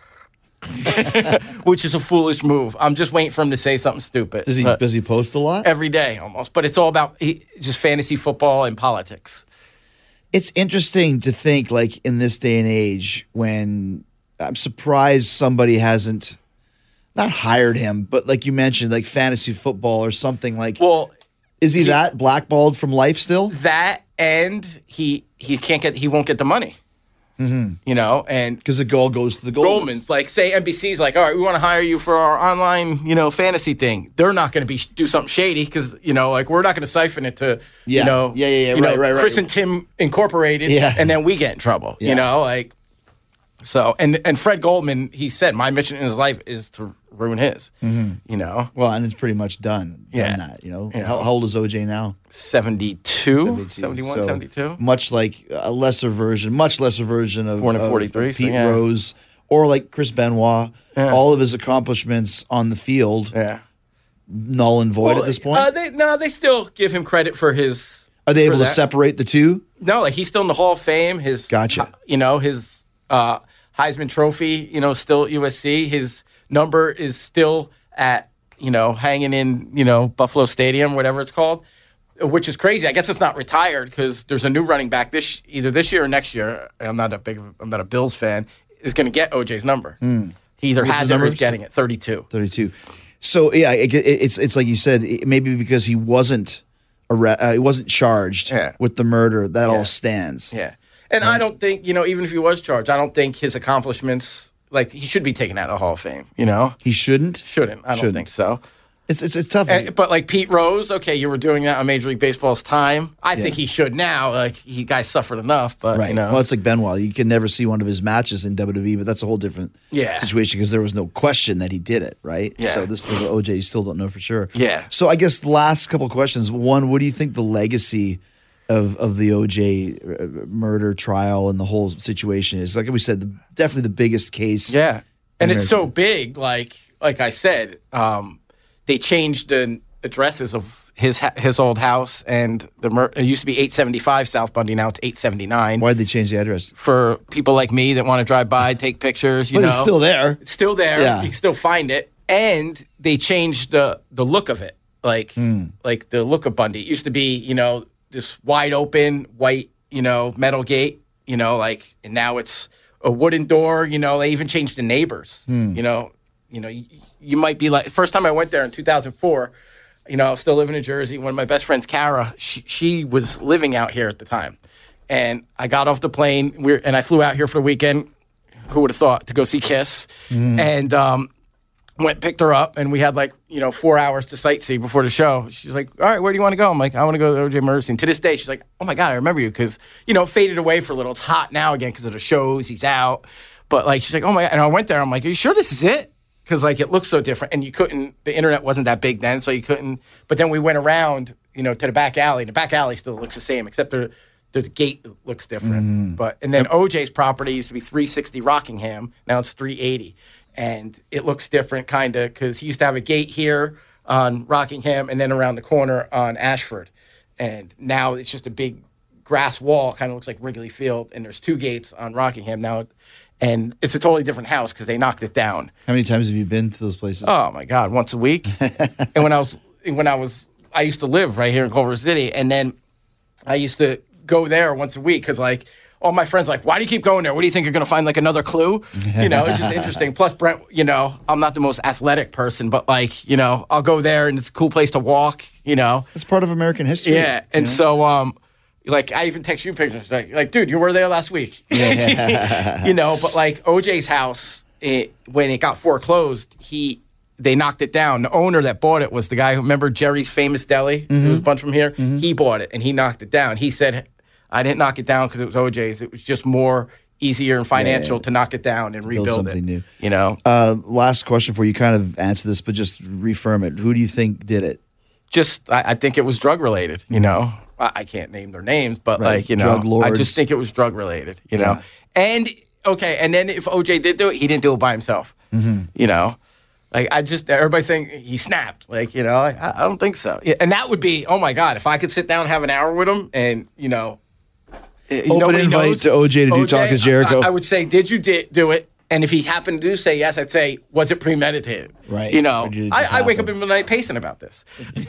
I: which is a foolish move. I'm just waiting for him to say something stupid.
G: Does he post a lot?
I: Every day, almost. But it's all about just fantasy football and politics.
G: It's interesting to think, like, in this day and age, when I'm surprised somebody hasn't... Not hired him, but like you mentioned, like fantasy football or something like.
I: Well,
G: is he that blackballed from life still?
I: That and he won't get the money. Mm-hmm. And
G: because the goal goes to the
I: Goldmans. Like, say NBC's like, all right, we want to hire you for our online, fantasy thing. They're not going to do something shady because we're not going to siphon it to
G: right.
I: Chris and Tim Incorporated, and then we get in trouble. So and Fred Goldman, he said, my mission in his life is to ruin his. Mm-hmm.
G: Well, and it's pretty much done.
I: Yeah.
G: Done that, How old is OJ now?
I: 72. 71,
G: so
I: 72.
G: Much like a much lesser version of,
I: Born in 43,
G: of Pete Rose or like Chris Benoit. Yeah. All of his accomplishments on the field, null and void at this point.
I: They still give him credit for his.
G: Are they able to separate the two?
I: No, like he's still in the Hall of Fame. His
G: gotcha.
I: His Heisman Trophy, still at USC. His number is still at, hanging in, Buffalo Stadium, whatever it's called, which is crazy. I guess it's not retired because there's a new running back either this year or next year. I'm not a Bills fan. Is going to get OJ's number. He either has it or is getting it. 32.
G: 32. So yeah, it's like you said. Maybe because he wasn't charged with the murder. That all stands.
I: Yeah. And I don't think, even if he was charged, I don't think his accomplishments, like, he should be taken out of the Hall of Fame,
G: He shouldn't?
I: Shouldn't. I don't think so.
G: It's tough.
I: But, like, Pete Rose, okay, you were doing that on Major League Baseball's time. I think he should now. Like, guys suffered enough, but,
G: right. Well, it's like Benoit. You can never see one of his matches in WWE, but that's a whole different situation because there was no question that he did it, right?
I: Yeah.
G: So this for OJ, you still don't know for sure.
I: Yeah.
G: So I guess the last couple of questions. One, what do you think the legacy of the OJ murder trial and the whole situation is? Like we said, definitely the biggest case.
I: Yeah. And it's so big, like I said, they changed the addresses of his old house, and it used to be 875 South Bundy. Now it's 879.
G: Why did they change the address?
I: For people like me that want to drive by, take pictures.
G: But it's still there.
I: It's still there.
G: Yeah.
I: You can still find it. And they changed the look of it, like the look of Bundy. It used to be, this wide open white, metal gate, and now it's a wooden door. They even changed the neighbors. You might be like, first time I went there in 2004, I was still living in Jersey. One of my best friends, Kara, she was living out here at the time. And I got off the plane, and I flew out here for the weekend. Who would have thought, to go see Kiss? And picked her up, and we had 4 hours to sightsee before the show. She's like, all right, where do you want to go? I'm like, I want to go to OJ murder scene. To this day, she's like, oh my God, I remember you, because, faded away for a little. It's hot now again because of the shows. He's out. But she's like, oh my God. And I went there. I'm like, are you sure this is it? Because it looks so different, and you couldn't. The internet wasn't that big then, so you couldn't. But then we went around, to the back alley. The back alley still looks the same, except the gate looks different. And then OJ's property used to be 360 Rockingham. Now it's 380. And it looks different kind of because he used to have a gate here on Rockingham and then around the corner on Ashford. And now it's just a big grass wall, kind of looks like Wrigley Field. And there's 2 gates on Rockingham now. And it's a totally different house because they knocked it down.
G: How many times have you been to those places?
I: Oh, my God, once a week. And I used to live right here in Culver City. And then I used to go there once a week because, like, all my friends are like, why do you keep going there? What do you think, you're going to find, like, another clue? You know, it's just interesting. Plus, Brent, you know, I'm not the most athletic person, but, like, you know, I'll go there, and it's a cool place to walk, you know.
G: It's part of American history.
I: Yeah, and so, like, I even text you pictures. Like, dude, you were there last week. You know, but, like, OJ's house, when it got foreclosed, they knocked it down. The owner that bought it was the guy who, remember Jerry's Famous Deli? There was a bunch from here. He bought it, and he knocked it down. He said, I didn't knock it down because it was OJ's. It was just more easier and financial to knock it down and rebuild
G: something
I: it.
G: New.
I: You know?
G: Last question for you. Kind of answer this, but just reaffirm it. Who do you think did it?
I: Just, I think it was drug-related, you know? I can't name their names, but, like, you know,
G: drug lords.
I: I just think it was drug-related, you know? And, okay, and then if OJ did do it, he didn't do it by himself, you know? Like, everybody think he snapped. Like, you know, I don't think so. Yeah, and that would be, oh, my God, if I could sit down and have an hour with him and, you know.
G: Open invite to OJ to do Talk is Jericho.
I: I would say, did you do it? And if he happened to say yes, I'd say, was it premeditated?
G: Right.
I: You know, I wake up in the night pacing about this.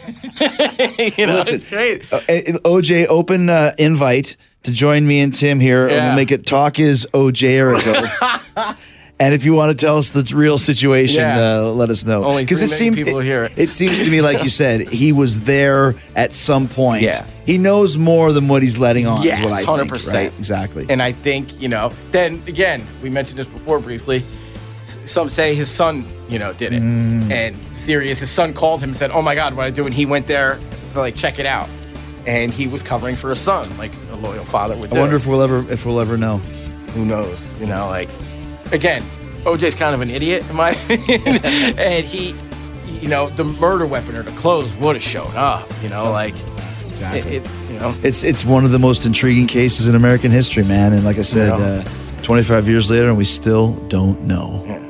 I: You know,
G: Listen,
I: it's great.
G: OJ, open invite to join me and Tim here.
I: Yeah.
G: We'll make it Talk is OJ Jericho. And if you want to tell us the real situation, let us know.
I: Only 3 million people hear it.
G: It seems to me, like you said, he was there at some point.
I: Yeah.
G: He knows more than what he's letting on.
I: Yes,
G: is what I
I: 100%.
G: think, right? Exactly.
I: And I think, you know, then again, we mentioned this before briefly. Some say his son, you know, did it. And the theory is his son called him and said, oh my God, what I do? And he went there to, like, check it out. And he was covering for his son, like a loyal father would do.
G: I wonder if we'll ever know.
I: Who knows? You know, like, again, OJ's kind of an idiot, in my opinion. And he, you know, the murder weapon or the clothes would have shown up, you know, like,
G: exactly.
I: You know.
G: It's one of the most intriguing cases in American history, man. And like I said, 25 years later, and we still don't know.
I: Yeah.